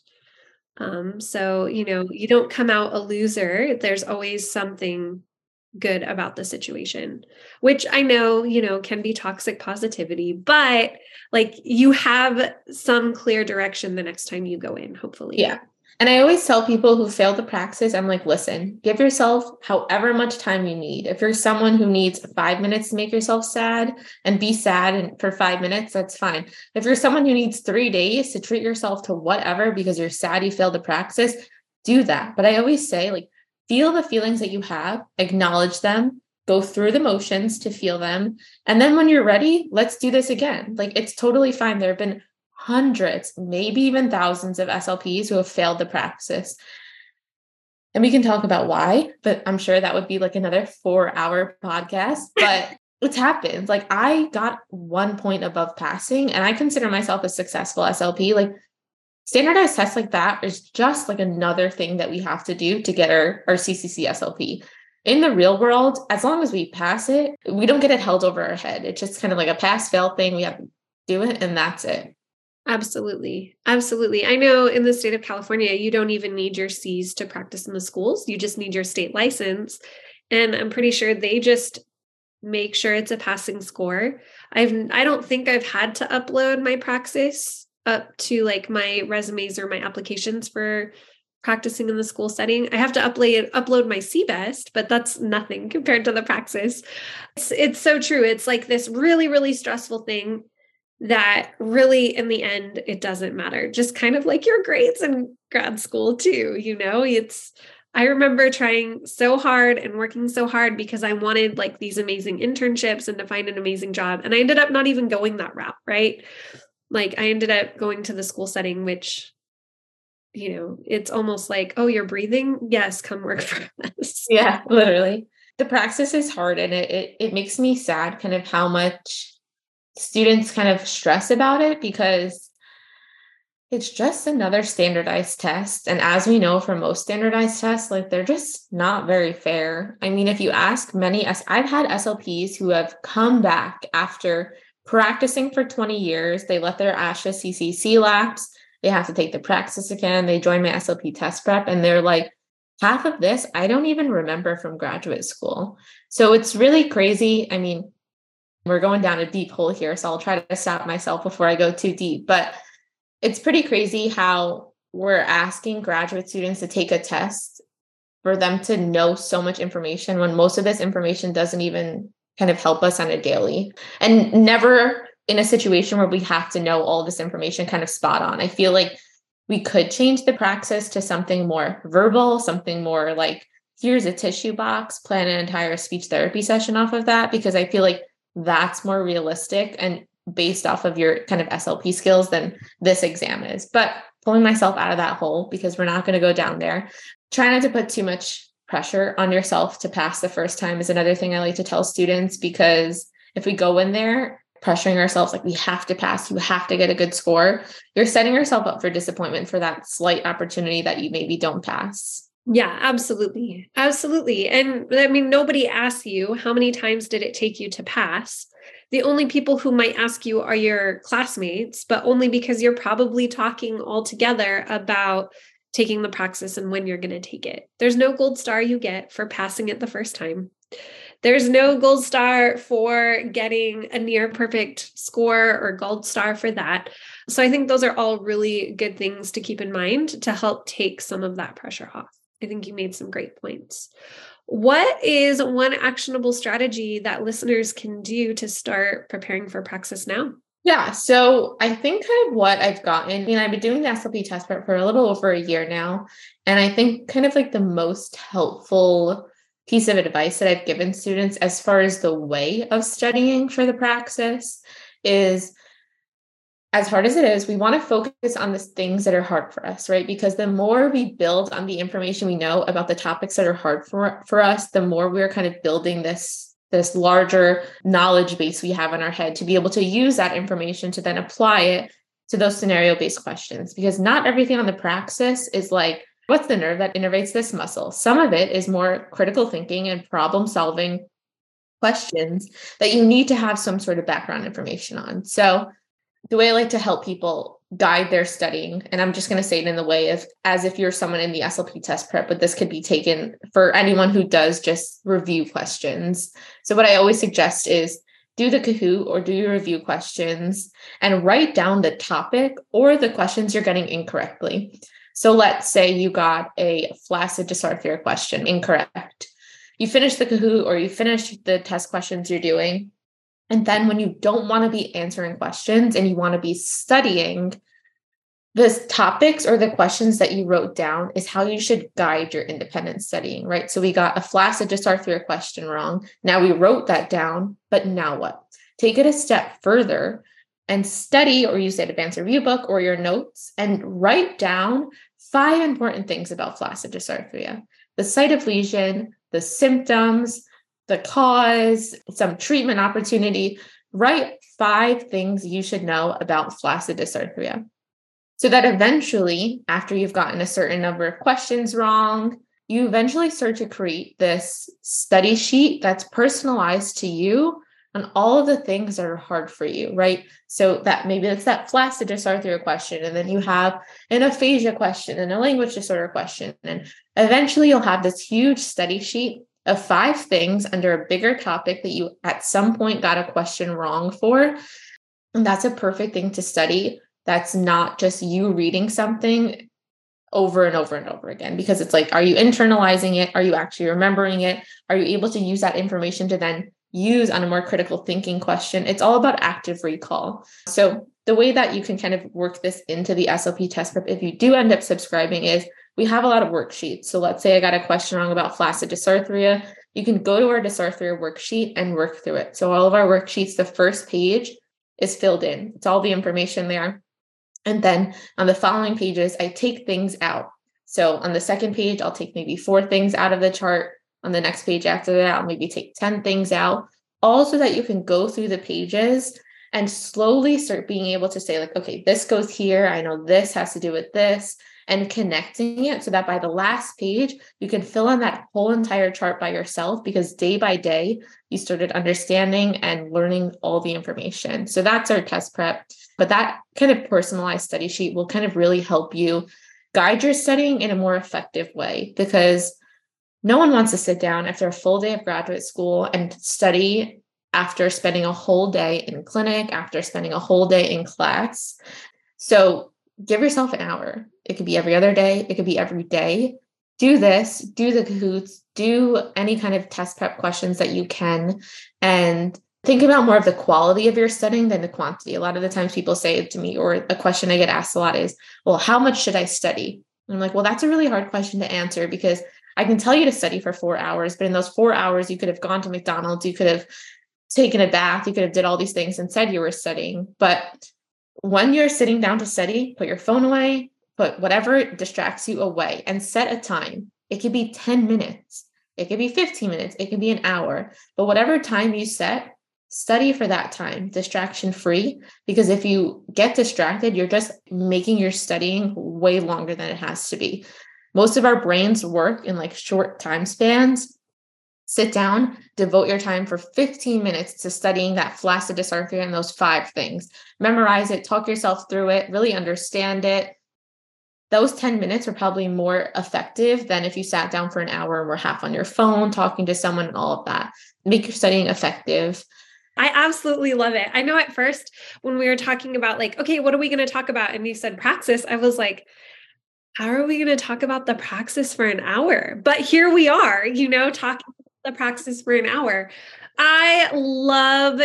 So, you don't come out a loser. There's always something good about the situation, which I know, can be toxic positivity, but like you have some clear direction the next time you go in, hopefully. Yeah. And I always tell people who fail the praxis, I'm like, listen, give yourself however much time you need. If you're someone who needs 5 minutes to make yourself sad and be sad for 5 minutes, that's fine. If you're someone who needs 3 days to treat yourself to whatever because you're sad you failed the praxis, do that. But I always say, like, feel the feelings that you have, acknowledge them, go through the motions to feel them. And then when you're ready, let's do this again. Like, it's totally fine. There have been hundreds, maybe even thousands of SLPs who have failed the praxis. And we can talk about why, but I'm sure that would be like another 4-hour podcast, but it's happened. Like I got 1 point above passing and I consider myself a successful SLP. Like standardized tests like that is just like another thing that we have to do to get our CCC SLP. In the real world, as long as we pass it, we don't get it held over our head. It's just kind of like a pass-fail thing. We have to do it and that's it. Absolutely. I know in the state of California, you don't even need your C's to practice in the schools. You just need your state license. And I'm pretty sure they just make sure it's a passing score. I don't think I've had to upload my praxis up to like my resumes or my applications for practicing in the school setting. I have to upload my CBEST, but that's nothing compared to the praxis. It's so true. It's like this really, really stressful thing that really in the end, it doesn't matter. Just kind of like your grades in grad school too, I remember trying so hard and working so hard because I wanted like these amazing internships and to find an amazing job. And I ended up not even going that route, right? Like I ended up going to the school setting, which, it's almost like, oh, you're breathing? Yes, come work for us. Yeah, literally. The praxis is hard and it makes me sad kind of how much students kind of stress about it because it's just another standardized test. And as we know from most standardized tests, like they're just not very fair. I mean, if you ask I've had SLPs who have come back after practicing for 20 years, they let their ASHA CCC lapse, they have to take the praxis again, they join my SLP test prep, and they're like, half of this, I don't even remember from graduate school. So it's really crazy. I mean, we're going down a deep hole here, so I'll try to stop myself before I go too deep. But it's pretty crazy how we're asking graduate students to take a test for them to know so much information when most of this information doesn't even kind of help us on a daily. And never in a situation where we have to know all this information kind of spot on. I feel like we could change the praxis to something more verbal, something more like, here's a tissue box, plan an entire speech therapy session off of that, because I feel like that's more realistic and based off of your kind of SLP skills than this exam is. But pulling myself out of that hole, because we're not going to go down there. Try not to put too much pressure on yourself to pass the first time is another thing I like to tell students, because if we go in there pressuring ourselves, like we have to pass, you have to get a good score, you're setting yourself up for disappointment for that slight opportunity that you maybe don't pass. Yeah, absolutely. Absolutely. And I mean, nobody asks you, how many times did it take you to pass? The only people who might ask you are your classmates, but only because you're probably talking all together about taking the praxis and when you're going to take it. There's no gold star you get for passing it the first time. There's no gold star for getting a near perfect score or gold star for that. So I think those are all really good things to keep in mind to help take some of that pressure off. I think you made some great points. What is one actionable strategy that listeners can do to start preparing for praxis now? Yeah, so I think kind of what I've gotten, I've been doing the SLP test prep for a little over a year now. And I think kind of like the most helpful piece of advice that I've given students as far as the way of studying for the praxis is, as hard as it is, we want to focus on the things that are hard for us, right? Because the more we build on the information we know about the topics that are hard for us, the more we're kind of building this larger knowledge base we have in our head to be able to use that information to then apply it to those scenario-based questions. Because not everything on the praxis is like, what's the nerve that innervates this muscle? Some of it is more critical thinking and problem-solving questions that you need to have some sort of background information on. So the way I like to help people guide their studying, and I'm just going to say it in the way of as if you're someone in the SLP test prep, but this could be taken for anyone who does just review questions. So what I always suggest is do the Kahoot or do your review questions and write down the topic or the questions you're getting incorrectly. So let's say you got a flaccid dysarthria question incorrect. You finish the Kahoot or you finish the test questions you're doing. And then when you don't want to be answering questions and you want to be studying, the topics or the questions that you wrote down is how you should guide your independent studying, right? So we got a flaccid dysarthria question wrong. Now we wrote that down, but now what? Take it a step further and study or use that advanced review book or your notes and write down 5 important things about flaccid dysarthria: the site of lesion, the symptoms, the cause, some treatment opportunity. Write 5 things you should know about flaccid dysarthria. So that eventually, after you've gotten a certain number of questions wrong, you eventually start to create this study sheet that's personalized to you on all of the things that are hard for you, right? So that maybe it's that flaccid dysarthria question, and then you have an aphasia question and a language disorder question. And eventually you'll have this huge study sheet of 5 things under a bigger topic that you at some point got a question wrong for. And that's a perfect thing to study. That's not just you reading something over and over and over again, because it's like, are you internalizing it? Are you actually remembering it? Are you able to use that information to then use on a more critical thinking question? It's all about active recall. So the way that you can kind of work this into the SLP test prep, if you do end up subscribing, is we have a lot of worksheets. So let's say I got a question wrong about flaccid dysarthria. You can go to our dysarthria worksheet and work through it. So all of our worksheets, the first page is filled in. It's all the information there. And then on the following pages, I take things out. So on the second page, I'll take maybe 4 things out of the chart. On the next page after that, I'll maybe take 10 things out, all so that you can go through the pages and slowly start being able to say like, okay, this goes here. I know this has to do with this, and connecting it so that by the last page, you can fill in that whole entire chart by yourself, because day by day, you started understanding and learning all the information. So that's our test prep. But that kind of personalized study sheet will kind of really help you guide your studying in a more effective way, because no one wants to sit down after a full day of graduate school and study after spending a whole day in clinic, after spending a whole day in class. So give yourself an hour. It could be every other day. It could be every day. Do this, do the Kahoots, do any kind of test prep questions that you can, and think about more of the quality of your studying than the quantity. A lot of the times people say to me, or a question I get asked a lot is, well, how much should I study? And I'm like, well, that's a really hard question to answer, because I can tell you to study for 4 hours, but in those 4 hours, you could have gone to McDonald's, you could have taken a bath, you could have did all these things and said you were studying. But when you're sitting down to study, put your phone away, put whatever distracts you away, and set a time. It could be 10 minutes. It could be 15 minutes. It could be an hour. But whatever time you set, study for that time, distraction free. Because if you get distracted, you're just making your studying way longer than it has to be. Most of our brains work in like short time spans. Sit down, devote your time for 15 minutes to studying that flaccid dysarthria and those 5 things. Memorize it, talk yourself through it, really understand it. Those 10 minutes are probably more effective than if you sat down for an hour and were half on your phone, talking to someone and all of that. Make your studying effective. I absolutely love it. I know at first when we were talking about like, okay, what are we going to talk about? And you said praxis. I was like, how are we going to talk about the praxis for an hour? But here we are, talking about the praxis for an hour. I love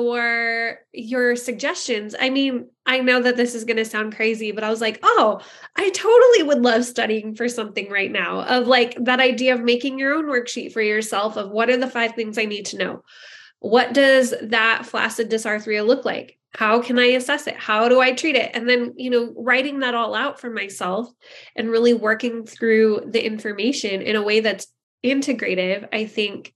your suggestions. I mean, I know that this is going to sound crazy, but I was like, oh, I totally would love studying for something right now, of like that idea of making your own worksheet for yourself of what are the 5 things I need to know? What does that flaccid dysarthria look like? How can I assess it? How do I treat it? And then, writing that all out for myself and really working through the information in a way that's integrative, I think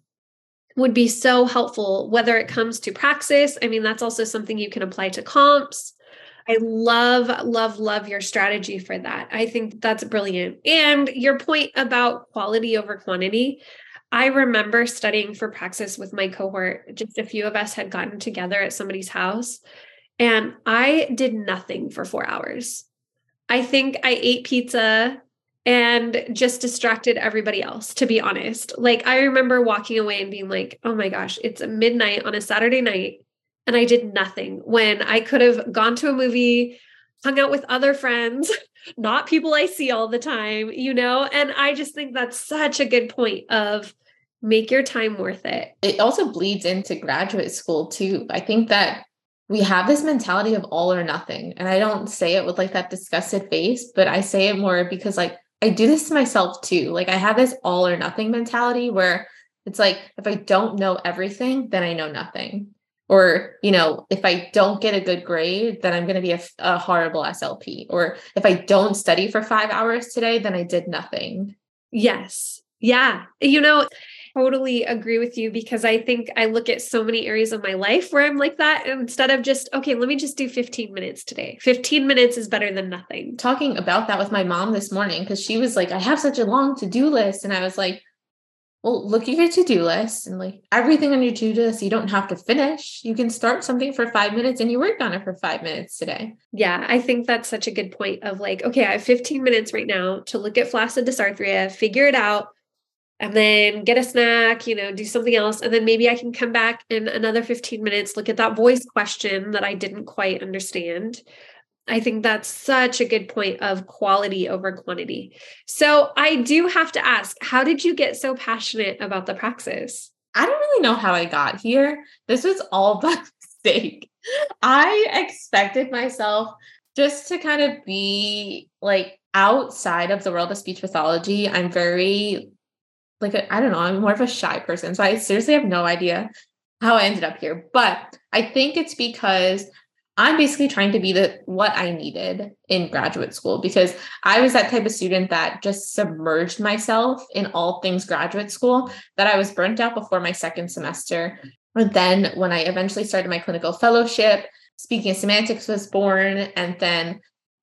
would be so helpful, whether it comes to praxis. I mean, that's also something you can apply to comps. I love, love, love your strategy for that. I think that's brilliant. And your point about quality over quantity, I remember studying for praxis with my cohort. Just a few of us had gotten together at somebody's house, and I did nothing for 4 hours. I think I ate pizza and just distracted everybody else, to be honest. Like, I remember walking away and being like, oh my gosh, it's midnight on a Saturday night, and I did nothing when I could have gone to a movie, hung out with other friends, not people I see all the time, And I just think that's such a good point of make your time worth it. It also bleeds into graduate school too. I think that we have this mentality of all or nothing. And I don't say it with like that disgusted face, but I say it more because like I do this to myself too. Like I have this all or nothing mentality where it's like, if I don't know everything, then I know nothing. Or, if I don't get a good grade, then I'm going to be a horrible SLP. Or if I don't study for 5 hours today, then I did nothing. Yes. Yeah. Totally agree with you, because I think I look at so many areas of my life where I'm like that, instead of just, okay, let me just do 15 minutes today. 15 minutes is better than nothing. Talking about that with my mom this morning, because she was like, I have such a long to-do list. And I was like, well, look at your to-do list, and like everything on your to-do list, you don't have to finish. You can start something for 5 minutes and you work on it for 5 minutes today. Yeah, I think that's such a good point of like, okay, I have 15 minutes right now to look at flaccid dysarthria, figure it out, and then get a snack, do something else. And then maybe I can come back in another 15 minutes, look at that voice question that I didn't quite understand. I think that's such a good point of quality over quantity. So I do have to ask, how did you get so passionate about the praxis? I don't really know how I got here. This was all by mistake. I expected myself just to kind of be like outside of the world of speech pathology. I'm very I don't know, I'm more of a shy person. So I seriously have no idea how I ended up here. But I think it's because I'm basically trying to be what I needed in graduate school, because I was that type of student that just submerged myself in all things graduate school, that I was burnt out before my second semester. And then when I eventually started my clinical fellowship, Speaking of Semantics was born. And then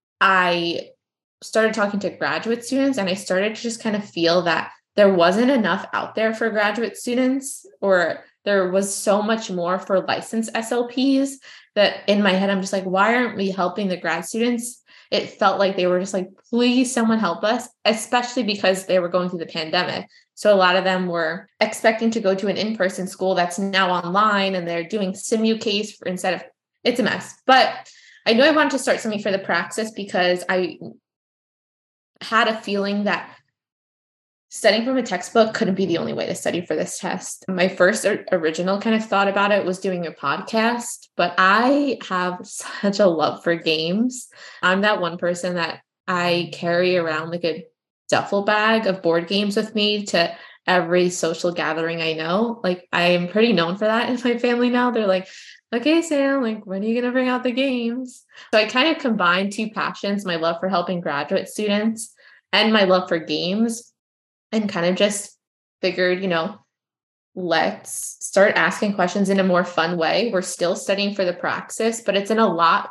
I started talking to graduate students, and I started to just kind of feel that there wasn't enough out there for graduate students, or there was so much more for licensed SLPs, that in my head, I'm just like, why aren't we helping the grad students? It felt like they were just like, please, someone help us, especially because they were going through the pandemic. So a lot of them were expecting to go to an in-person school that's now online, and they're doing SimuCase instead of, it's a mess. But I knew I wanted to start something for the praxis because I had a feeling that studying from a textbook couldn't be the only way to study for this test. My first original kind of thought about it was doing a podcast, but I have such a love for games. I'm that one person that I carry around like a duffel bag of board games with me to every social gathering I know. Like I am pretty known for that in my family now. They're like, okay, Sam, like when are you going to bring out the games? So I kind of combined two passions, my love for helping graduate students and my love for games, and kind of just figured, let's start asking questions in a more fun way. We're still studying for the praxis, but it's in a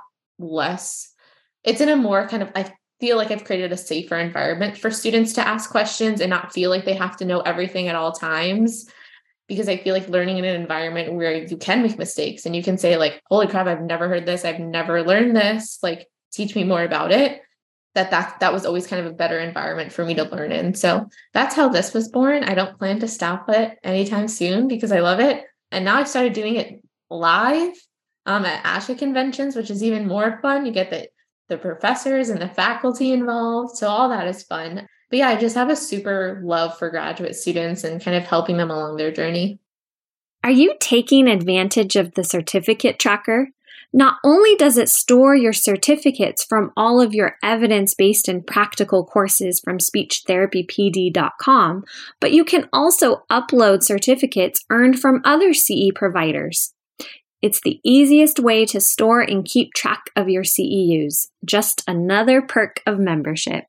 more kind of, I feel like I've created a safer environment for students to ask questions and not feel like they have to know everything at all times. Because I feel like learning in an environment where you can make mistakes and you can say like, holy crap, I've never heard this. I've never learned this. Like, teach me more about it. That was always kind of a better environment for me to learn in. So that's how this was born. I don't plan to stop it anytime soon because I love it. And now I've started doing it live at ASHA conventions, which is even more fun. You get the professors and the faculty involved. So all that is fun. But yeah, I just have a super love for graduate students and kind of helping them along their journey. Are you taking advantage of the certificate tracker? Not only does it store your certificates from all of your evidence-based and practical courses from speechtherapypd.com, but you can also upload certificates earned from other CE providers. It's the easiest way to store and keep track of your CEUs. Just another perk of membership.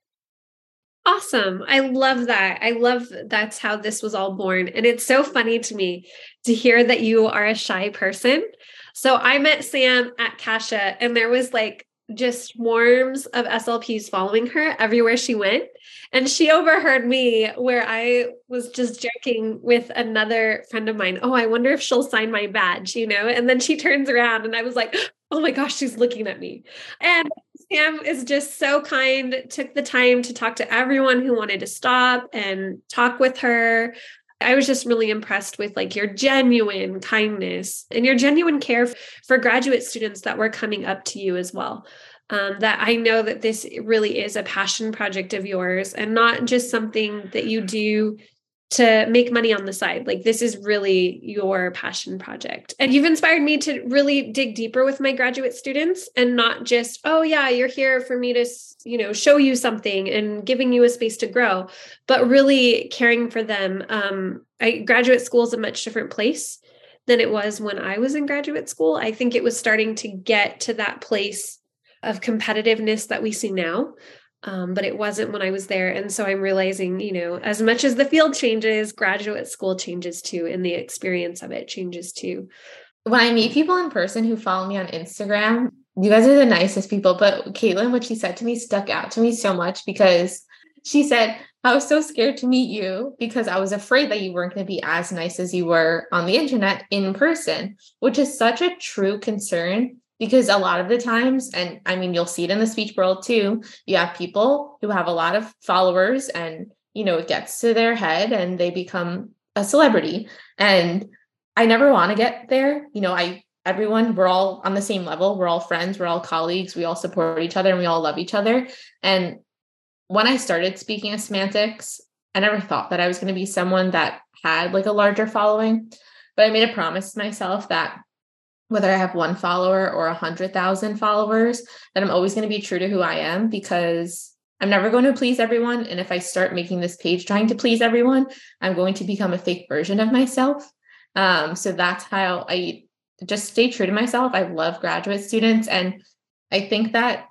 Awesome. I love that. I love that's how this was all born. And it's so funny to me to hear that you are a shy person. So I met Sam at CASHA and there was like just swarms of SLPs following her everywhere she went. And she overheard me where I was just joking with another friend of mine. Oh, I wonder if she'll sign my badge, And then she turns around and I was like, oh my gosh, she's looking at me. And Sam is just so kind, took the time to talk to everyone who wanted to stop and talk with her. I was just really impressed with like your genuine kindness and your genuine care for graduate students that were coming up to you as well. That I know that this really is a passion project of yours and not just something that you do to make money on the side. Like this is really your passion project. And you've inspired me to really dig deeper with my graduate students and not just, oh yeah, you're here for me to, show you something and giving you a space to grow, but really caring for them. Graduate school is a much different place than it was when I was in graduate school. I think it was starting to get to that place of competitiveness that we see now. But it wasn't when I was there. And so I'm realizing, as much as the field changes, graduate school changes too, and the experience of it changes too. When I meet people in person who follow me on Instagram, you guys are the nicest people. But Caitlin, what she said to me stuck out to me so much because she said, I was so scared to meet you because I was afraid that you weren't going to be as nice as you were on the internet in person, which is such a true concern. Because a lot of the times, and I mean, you'll see it in the speech world too, you have people who have a lot of followers and, it gets to their head and they become a celebrity. And I never want to get there. We're all on the same level. We're all friends. We're all colleagues. We all support each other and we all love each other. And when I started speaking at Semantics, I never thought that I was going to be someone that had like a larger following, but I made a promise to myself that whether I have 1 follower or 100,000 followers, that I'm always going to be true to who I am because I'm never going to please everyone. And if I start making this page trying to please everyone, I'm going to become a fake version of myself. So that's how I just stay true to myself. I love graduate students. And I think that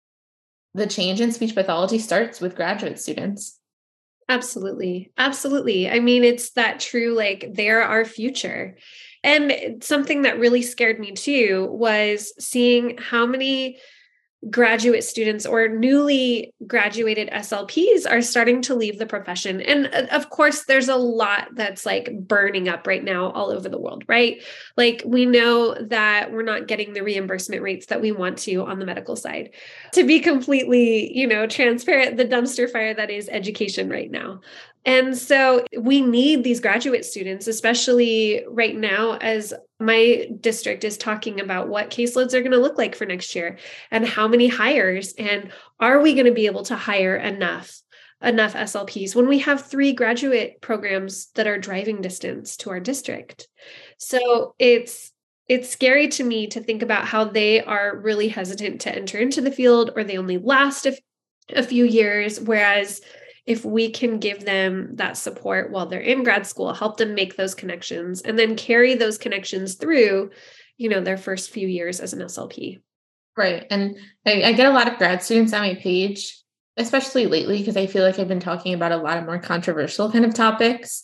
the change in speech pathology starts with graduate students. Absolutely. Absolutely. I mean, it's that true, like they're our future. And something that really scared me too was seeing how many graduate students or newly graduated SLPs are starting to leave the profession. And of course, there's a lot that's like burning up right now all over the world, right? Like we know that we're not getting the reimbursement rates that we want to on the medical side. To be completely, transparent, the dumpster fire that is education right now. And so we need these graduate students, especially right now, as my district is talking about what caseloads are going to look like for next year and how many hires, and are we going to be able to hire enough enough SLPs when we have 3 graduate programs that are driving distance to our district. So it's scary to me to think about how they are really hesitant to enter into the field, or they only last a few years. Whereas if we can give them that support while they're in grad school, help them make those connections, and then carry those connections through, their first few years as an SLP. Right. And I get a lot of grad students on my page, especially lately, because I feel like I've been talking about a lot of more controversial kind of topics.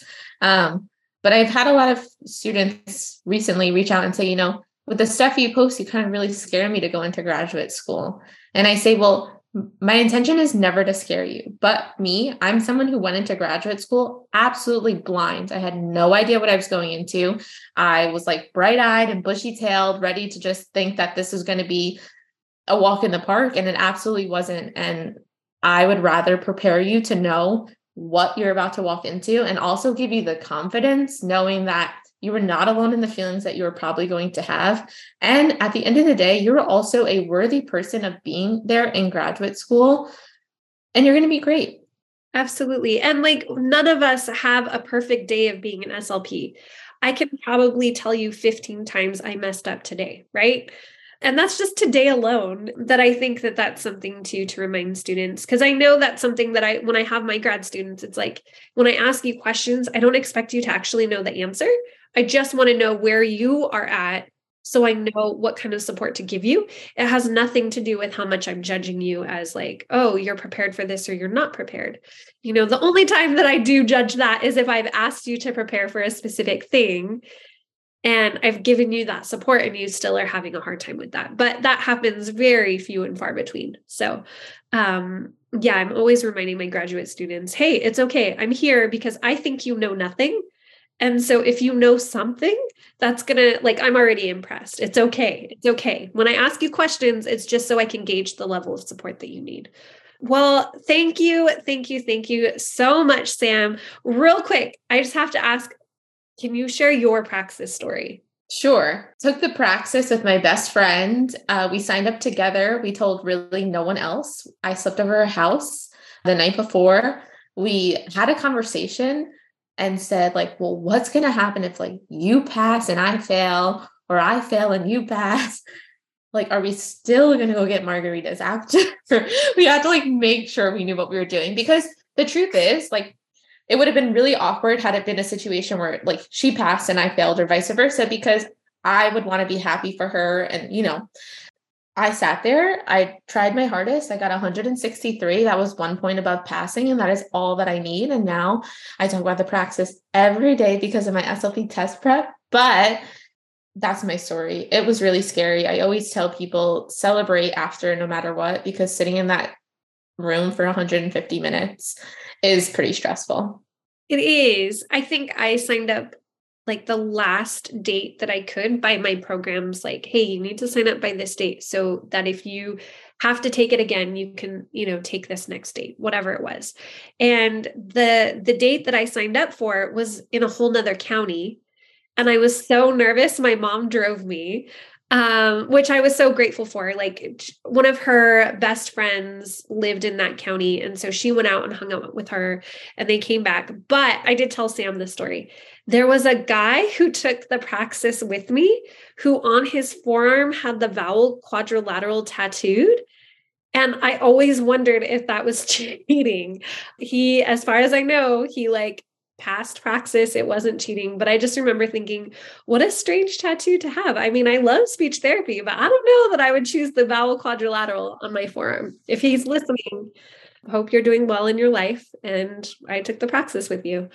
But I've had a lot of students recently reach out and say, with the stuff you post, you kind of really scare me to go into graduate school. And I say, well, my intention is never to scare you. But I'm someone who went into graduate school absolutely blind. I had no idea what I was going into. I was like bright-eyed and bushy-tailed, ready to just think that this was going to be a walk in the park, and it absolutely wasn't. And I would rather prepare you to know what you're about to walk into, and also give you the confidence knowing that you are not alone in the feelings that you are probably going to have. And at the end of the day, you're also a worthy person of being there in graduate school, and you're going to be great. Absolutely. And none of us have a perfect day of being an SLP. I can probably tell you 15 times I messed up today, right? And that's just today alone, that I think that that's something to remind students. Because I know that's something that when I have my grad students, it's like, when I ask you questions, I don't expect you to actually know the answer. I just want to know where you are at, so I know what kind of support to give you. It has nothing to do with how much I'm judging you as oh, you're prepared for this or you're not prepared. The only time that I do judge that is if I've asked you to prepare for a specific thing, and I've given you that support and you still are having a hard time with that. But that happens very few and far between. So I'm always reminding my graduate students, hey, it's okay. I'm here because I think you know nothing. And so if you know something, that's going to, I'm already impressed. It's okay. It's okay. When I ask you questions, it's just so I can gauge the level of support that you need. Well, thank you. Thank you. Thank you so much, Sam. Real quick, I just have to ask, can you share your Praxis story? Sure. Took the Praxis with my best friend. We signed up together. We told really no one else. I slept over her house the night before. We had a conversation and said, well, what's going to happen if you pass and I fail, or I fail and you pass? Are we still going to go get margaritas after? We had to make sure we knew what we were doing, because the truth is it would have been really awkward had it been a situation where she passed and I failed, or vice versa, because I would want to be happy for her. And, I sat there, I tried my hardest. I got 163. That was 1 point above passing. And that is all that I need. And now I talk about the Praxis every day because of my SLP test prep, but that's my story. It was really scary. I always tell people, celebrate after, no matter what, because sitting in that room for 150 minutes is pretty stressful. It is. I think I signed up the last date that I could by my programs, hey, you need to sign up by this date so that if you have to take it again, you can, take this next date, whatever it was. And the date that I signed up for was in a whole nother county. And I was so nervous. My mom drove me. Which I was so grateful for. One of her best friends lived in that county. And so she went out and hung out with her and they came back. But I did tell Sam this story. There was a guy who took the Praxis with me, who on his forearm had the vowel quadrilateral tattooed. And I always wondered if that was cheating. He, as far as I know, he passed Praxis. It wasn't cheating, but I just remember thinking, what a strange tattoo to have. I mean, I love speech therapy, but I don't know that I would choose the vowel quadrilateral on my forearm. If he's listening, I hope you're doing well in your life. And I took the Praxis with you.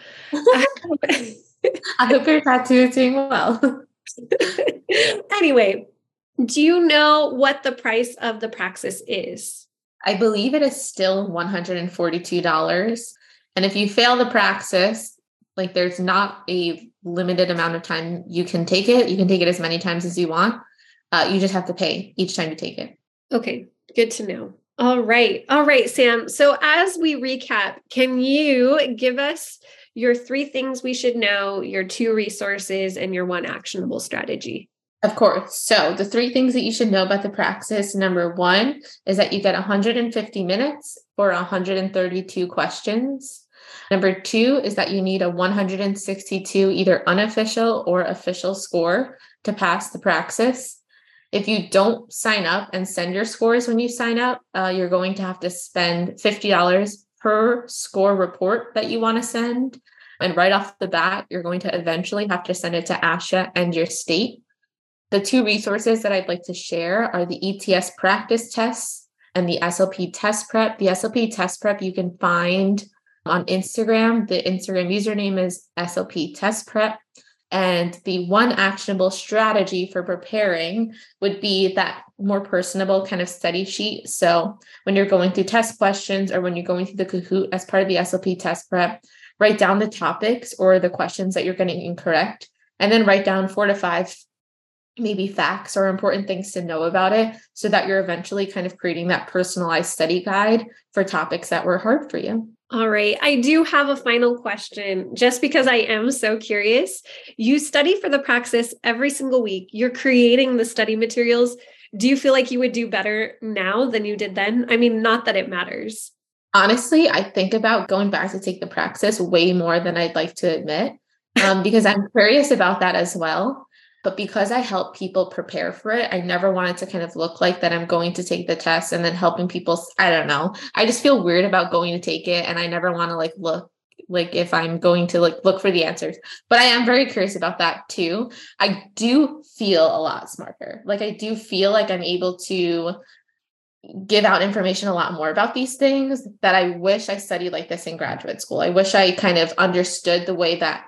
I hope your tattoo is doing well. Anyway, do you know what the price of the Praxis is? I believe it is still $142. And if you fail the Praxis, there's not a limited amount of time you can take it. You can take it as many times as you want. You just have to pay each time you take it. Okay, good to know. All right, Sam. So as we recap, can you give us your 3 things we should know, your 2 resources, and your 1 actionable strategy? Of course. So the 3 things that you should know about the praxis, number 1 is that you get 150 minutes for 132 questions. Number 2 is that you need a 162 either unofficial or official score to pass the praxis. If you don't sign up and send your scores when you sign up, you're going to have to spend $50 per score report that you want to send. And right off the bat, you're going to eventually have to send it to ASHA and your state. The 2 resources that I'd like to share are the ETS practice tests and the SLP test prep. The SLP test prep you can find on Instagram. The Instagram username is SLP test prep. And the one actionable strategy for preparing would be that more personable kind of study sheet. So when you're going through test questions or when you're going through the Kahoot as part of the SLP test prep, write down the topics or the questions that you're getting incorrect, and then write down 4 to 5 maybe facts or important things to know about it so that you're eventually kind of creating that personalized study guide for topics that were hard for you. All right. I do have a final question just because I am so curious. You study for the praxis every single week. You're creating the study materials. Do you feel like you would do better now than you did then? I mean, not that it matters. Honestly, I think about going back to take the praxis way more than I'd like to admit, because I'm curious about that as well. But because I help people prepare for it, I never wanted to kind of look like that I'm going to take the test and then helping people. I don't know. I just feel weird about going to take it. And I never want to look like if I'm going to look for the answers. But I am very curious about that too. I do feel a lot smarter. I do feel like I'm able to give out information a lot more about these things that I wish I studied like this in graduate school. I wish I kind of understood the way that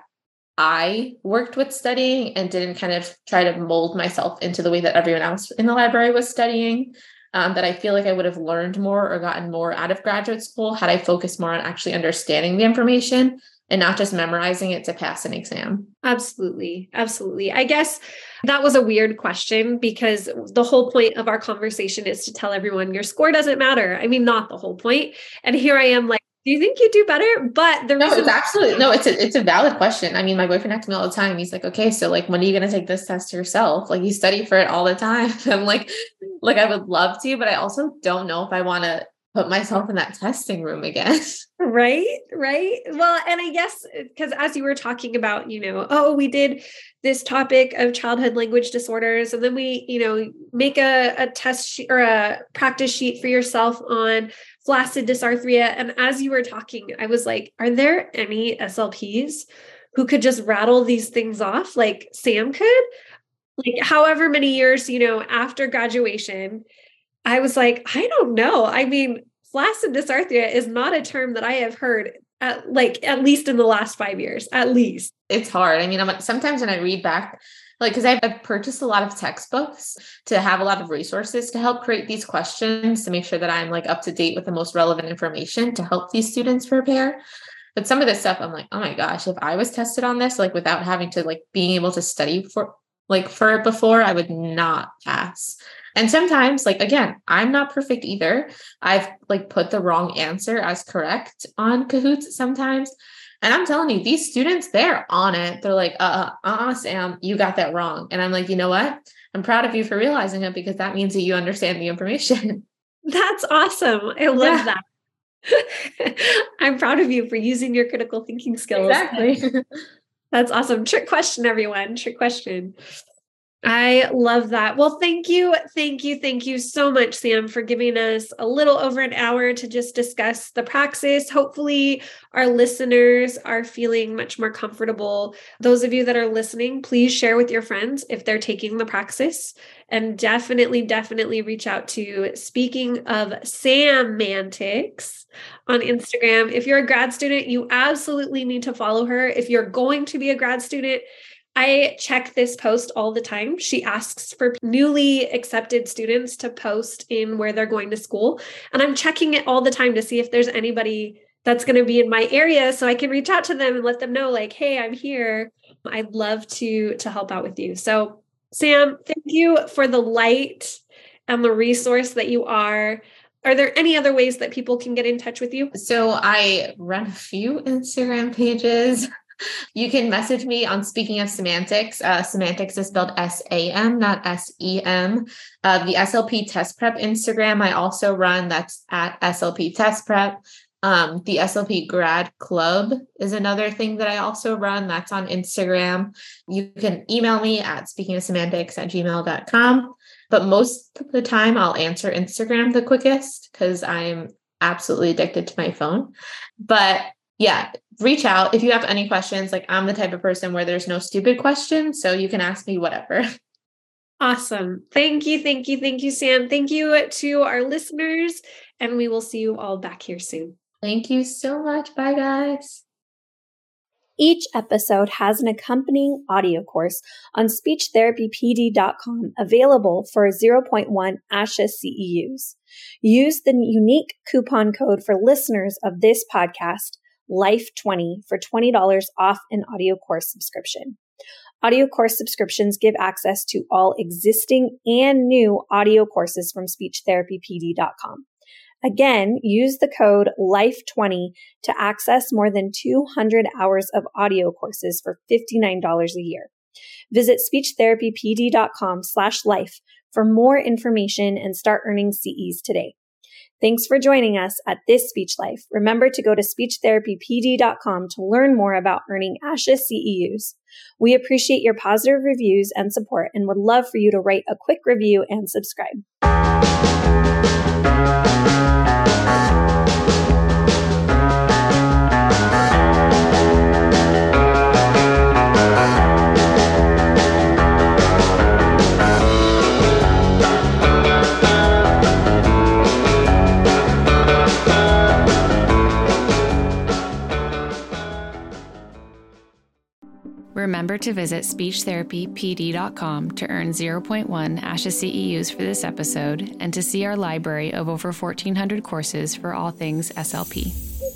I worked with studying and didn't kind of try to mold myself into the way that everyone else in the library was studying, that I feel like I would have learned more or gotten more out of graduate school had I focused more on actually understanding the information and not just memorizing it to pass an exam. Absolutely. Absolutely. I guess that was a weird question because the whole point of our conversation is to tell everyone your score doesn't matter. I mean, not the whole point. And here I am do you think you do better? But the reason it's a valid question. I mean, my boyfriend asks me all the time. He's like, okay, so when are you going to take this test yourself? You study for it all the time. I'm like I would love to, but I also don't know if I want to put myself in that testing room again. Right. Well, and I guess because as you were talking about, we did this topic of childhood language disorders, and then we, make a test sheet or a practice sheet for yourself on flaccid dysarthria. And as you were talking, I was like, are there any SLPs who could just rattle these things off like Sam could? However many years, after graduation, I was like, I don't know. I mean, flaccid dysarthria is not a term that I have heard at least in the last 5 years, at least. It's hard. I mean, sometimes when I read back, because I've purchased a lot of textbooks to have a lot of resources to help create these questions to make sure that I'm up to date with the most relevant information to help these students prepare. But some of this stuff, I'm like, oh my gosh, if I was tested on this, without having to being able to study for it before, I would not pass. And sometimes, again, I'm not perfect either. I've put the wrong answer as correct on Kahoots sometimes. And I'm telling you, these students, they're on it. They're like, Sam, you got that wrong. And I'm like, you know what? I'm proud of you for realizing it because that means that you understand the information. That's awesome. I love that. I'm proud of you for using your critical thinking skills. Exactly. That's awesome. Trick question, everyone. Trick question. I love that. Well, thank you so much, Sam, for giving us a little over an hour to just discuss the praxis. Hopefully our listeners are feeling much more comfortable. Those of you that are listening, please share with your friends if they're taking the praxis, and definitely reach out to Speaking of Sammantics on Instagram. If you're a grad student, you absolutely need to follow her. If you're going to be a grad student, I check this post all the time. She asks for newly accepted students to post in where they're going to school. And I'm checking it all the time to see if there's anybody that's going to be in my area so I can reach out to them and let them know hey, I'm here. I'd love to help out with you. So Sam, thank you for the light and the resource that you are. Are there any other ways that people can get in touch with you? So I run a few Instagram pages. You can message me on Speaking of Semantics. Semantics is spelled S-A-M, not S-E-M. The SLP Test Prep Instagram I also run. That's at SLP Test Prep. The SLP Grad Club is another thing that I also run. That's on Instagram. You can email me at speakingofsemantics@gmail.com. But most of the time, I'll answer Instagram the quickest because I'm absolutely addicted to my phone. But yeah, reach out if you have any questions. Like, I'm the type of person where there's no stupid questions, so you can ask me whatever. Awesome. Thank you, Sam. Thank you to our listeners, and we will see you all back here soon. Thank you so much. Bye, guys. Each episode has an accompanying audio course on speechtherapypd.com available for 0.1 ASHA CEUs. Use the unique coupon code for listeners of this podcast, LIFE20, for $20 off an audio course subscription. Audio course subscriptions give access to all existing and new audio courses from speechtherapypd.com. Again, use the code LIFE20 to access more than 200 hours of audio courses for $59 a year. Visit speechtherapypd.com/life for more information and start earning CEs today. Thanks for joining us at This Speech Life. Remember to go to speechtherapypd.com to learn more about earning ASHA CEUs. We appreciate your positive reviews and support and would love for you to write a quick review and subscribe. Remember to visit speechtherapypd.com to earn 0.1 ASHA CEUs for this episode and to see our library of over 1,400 courses for all things SLP.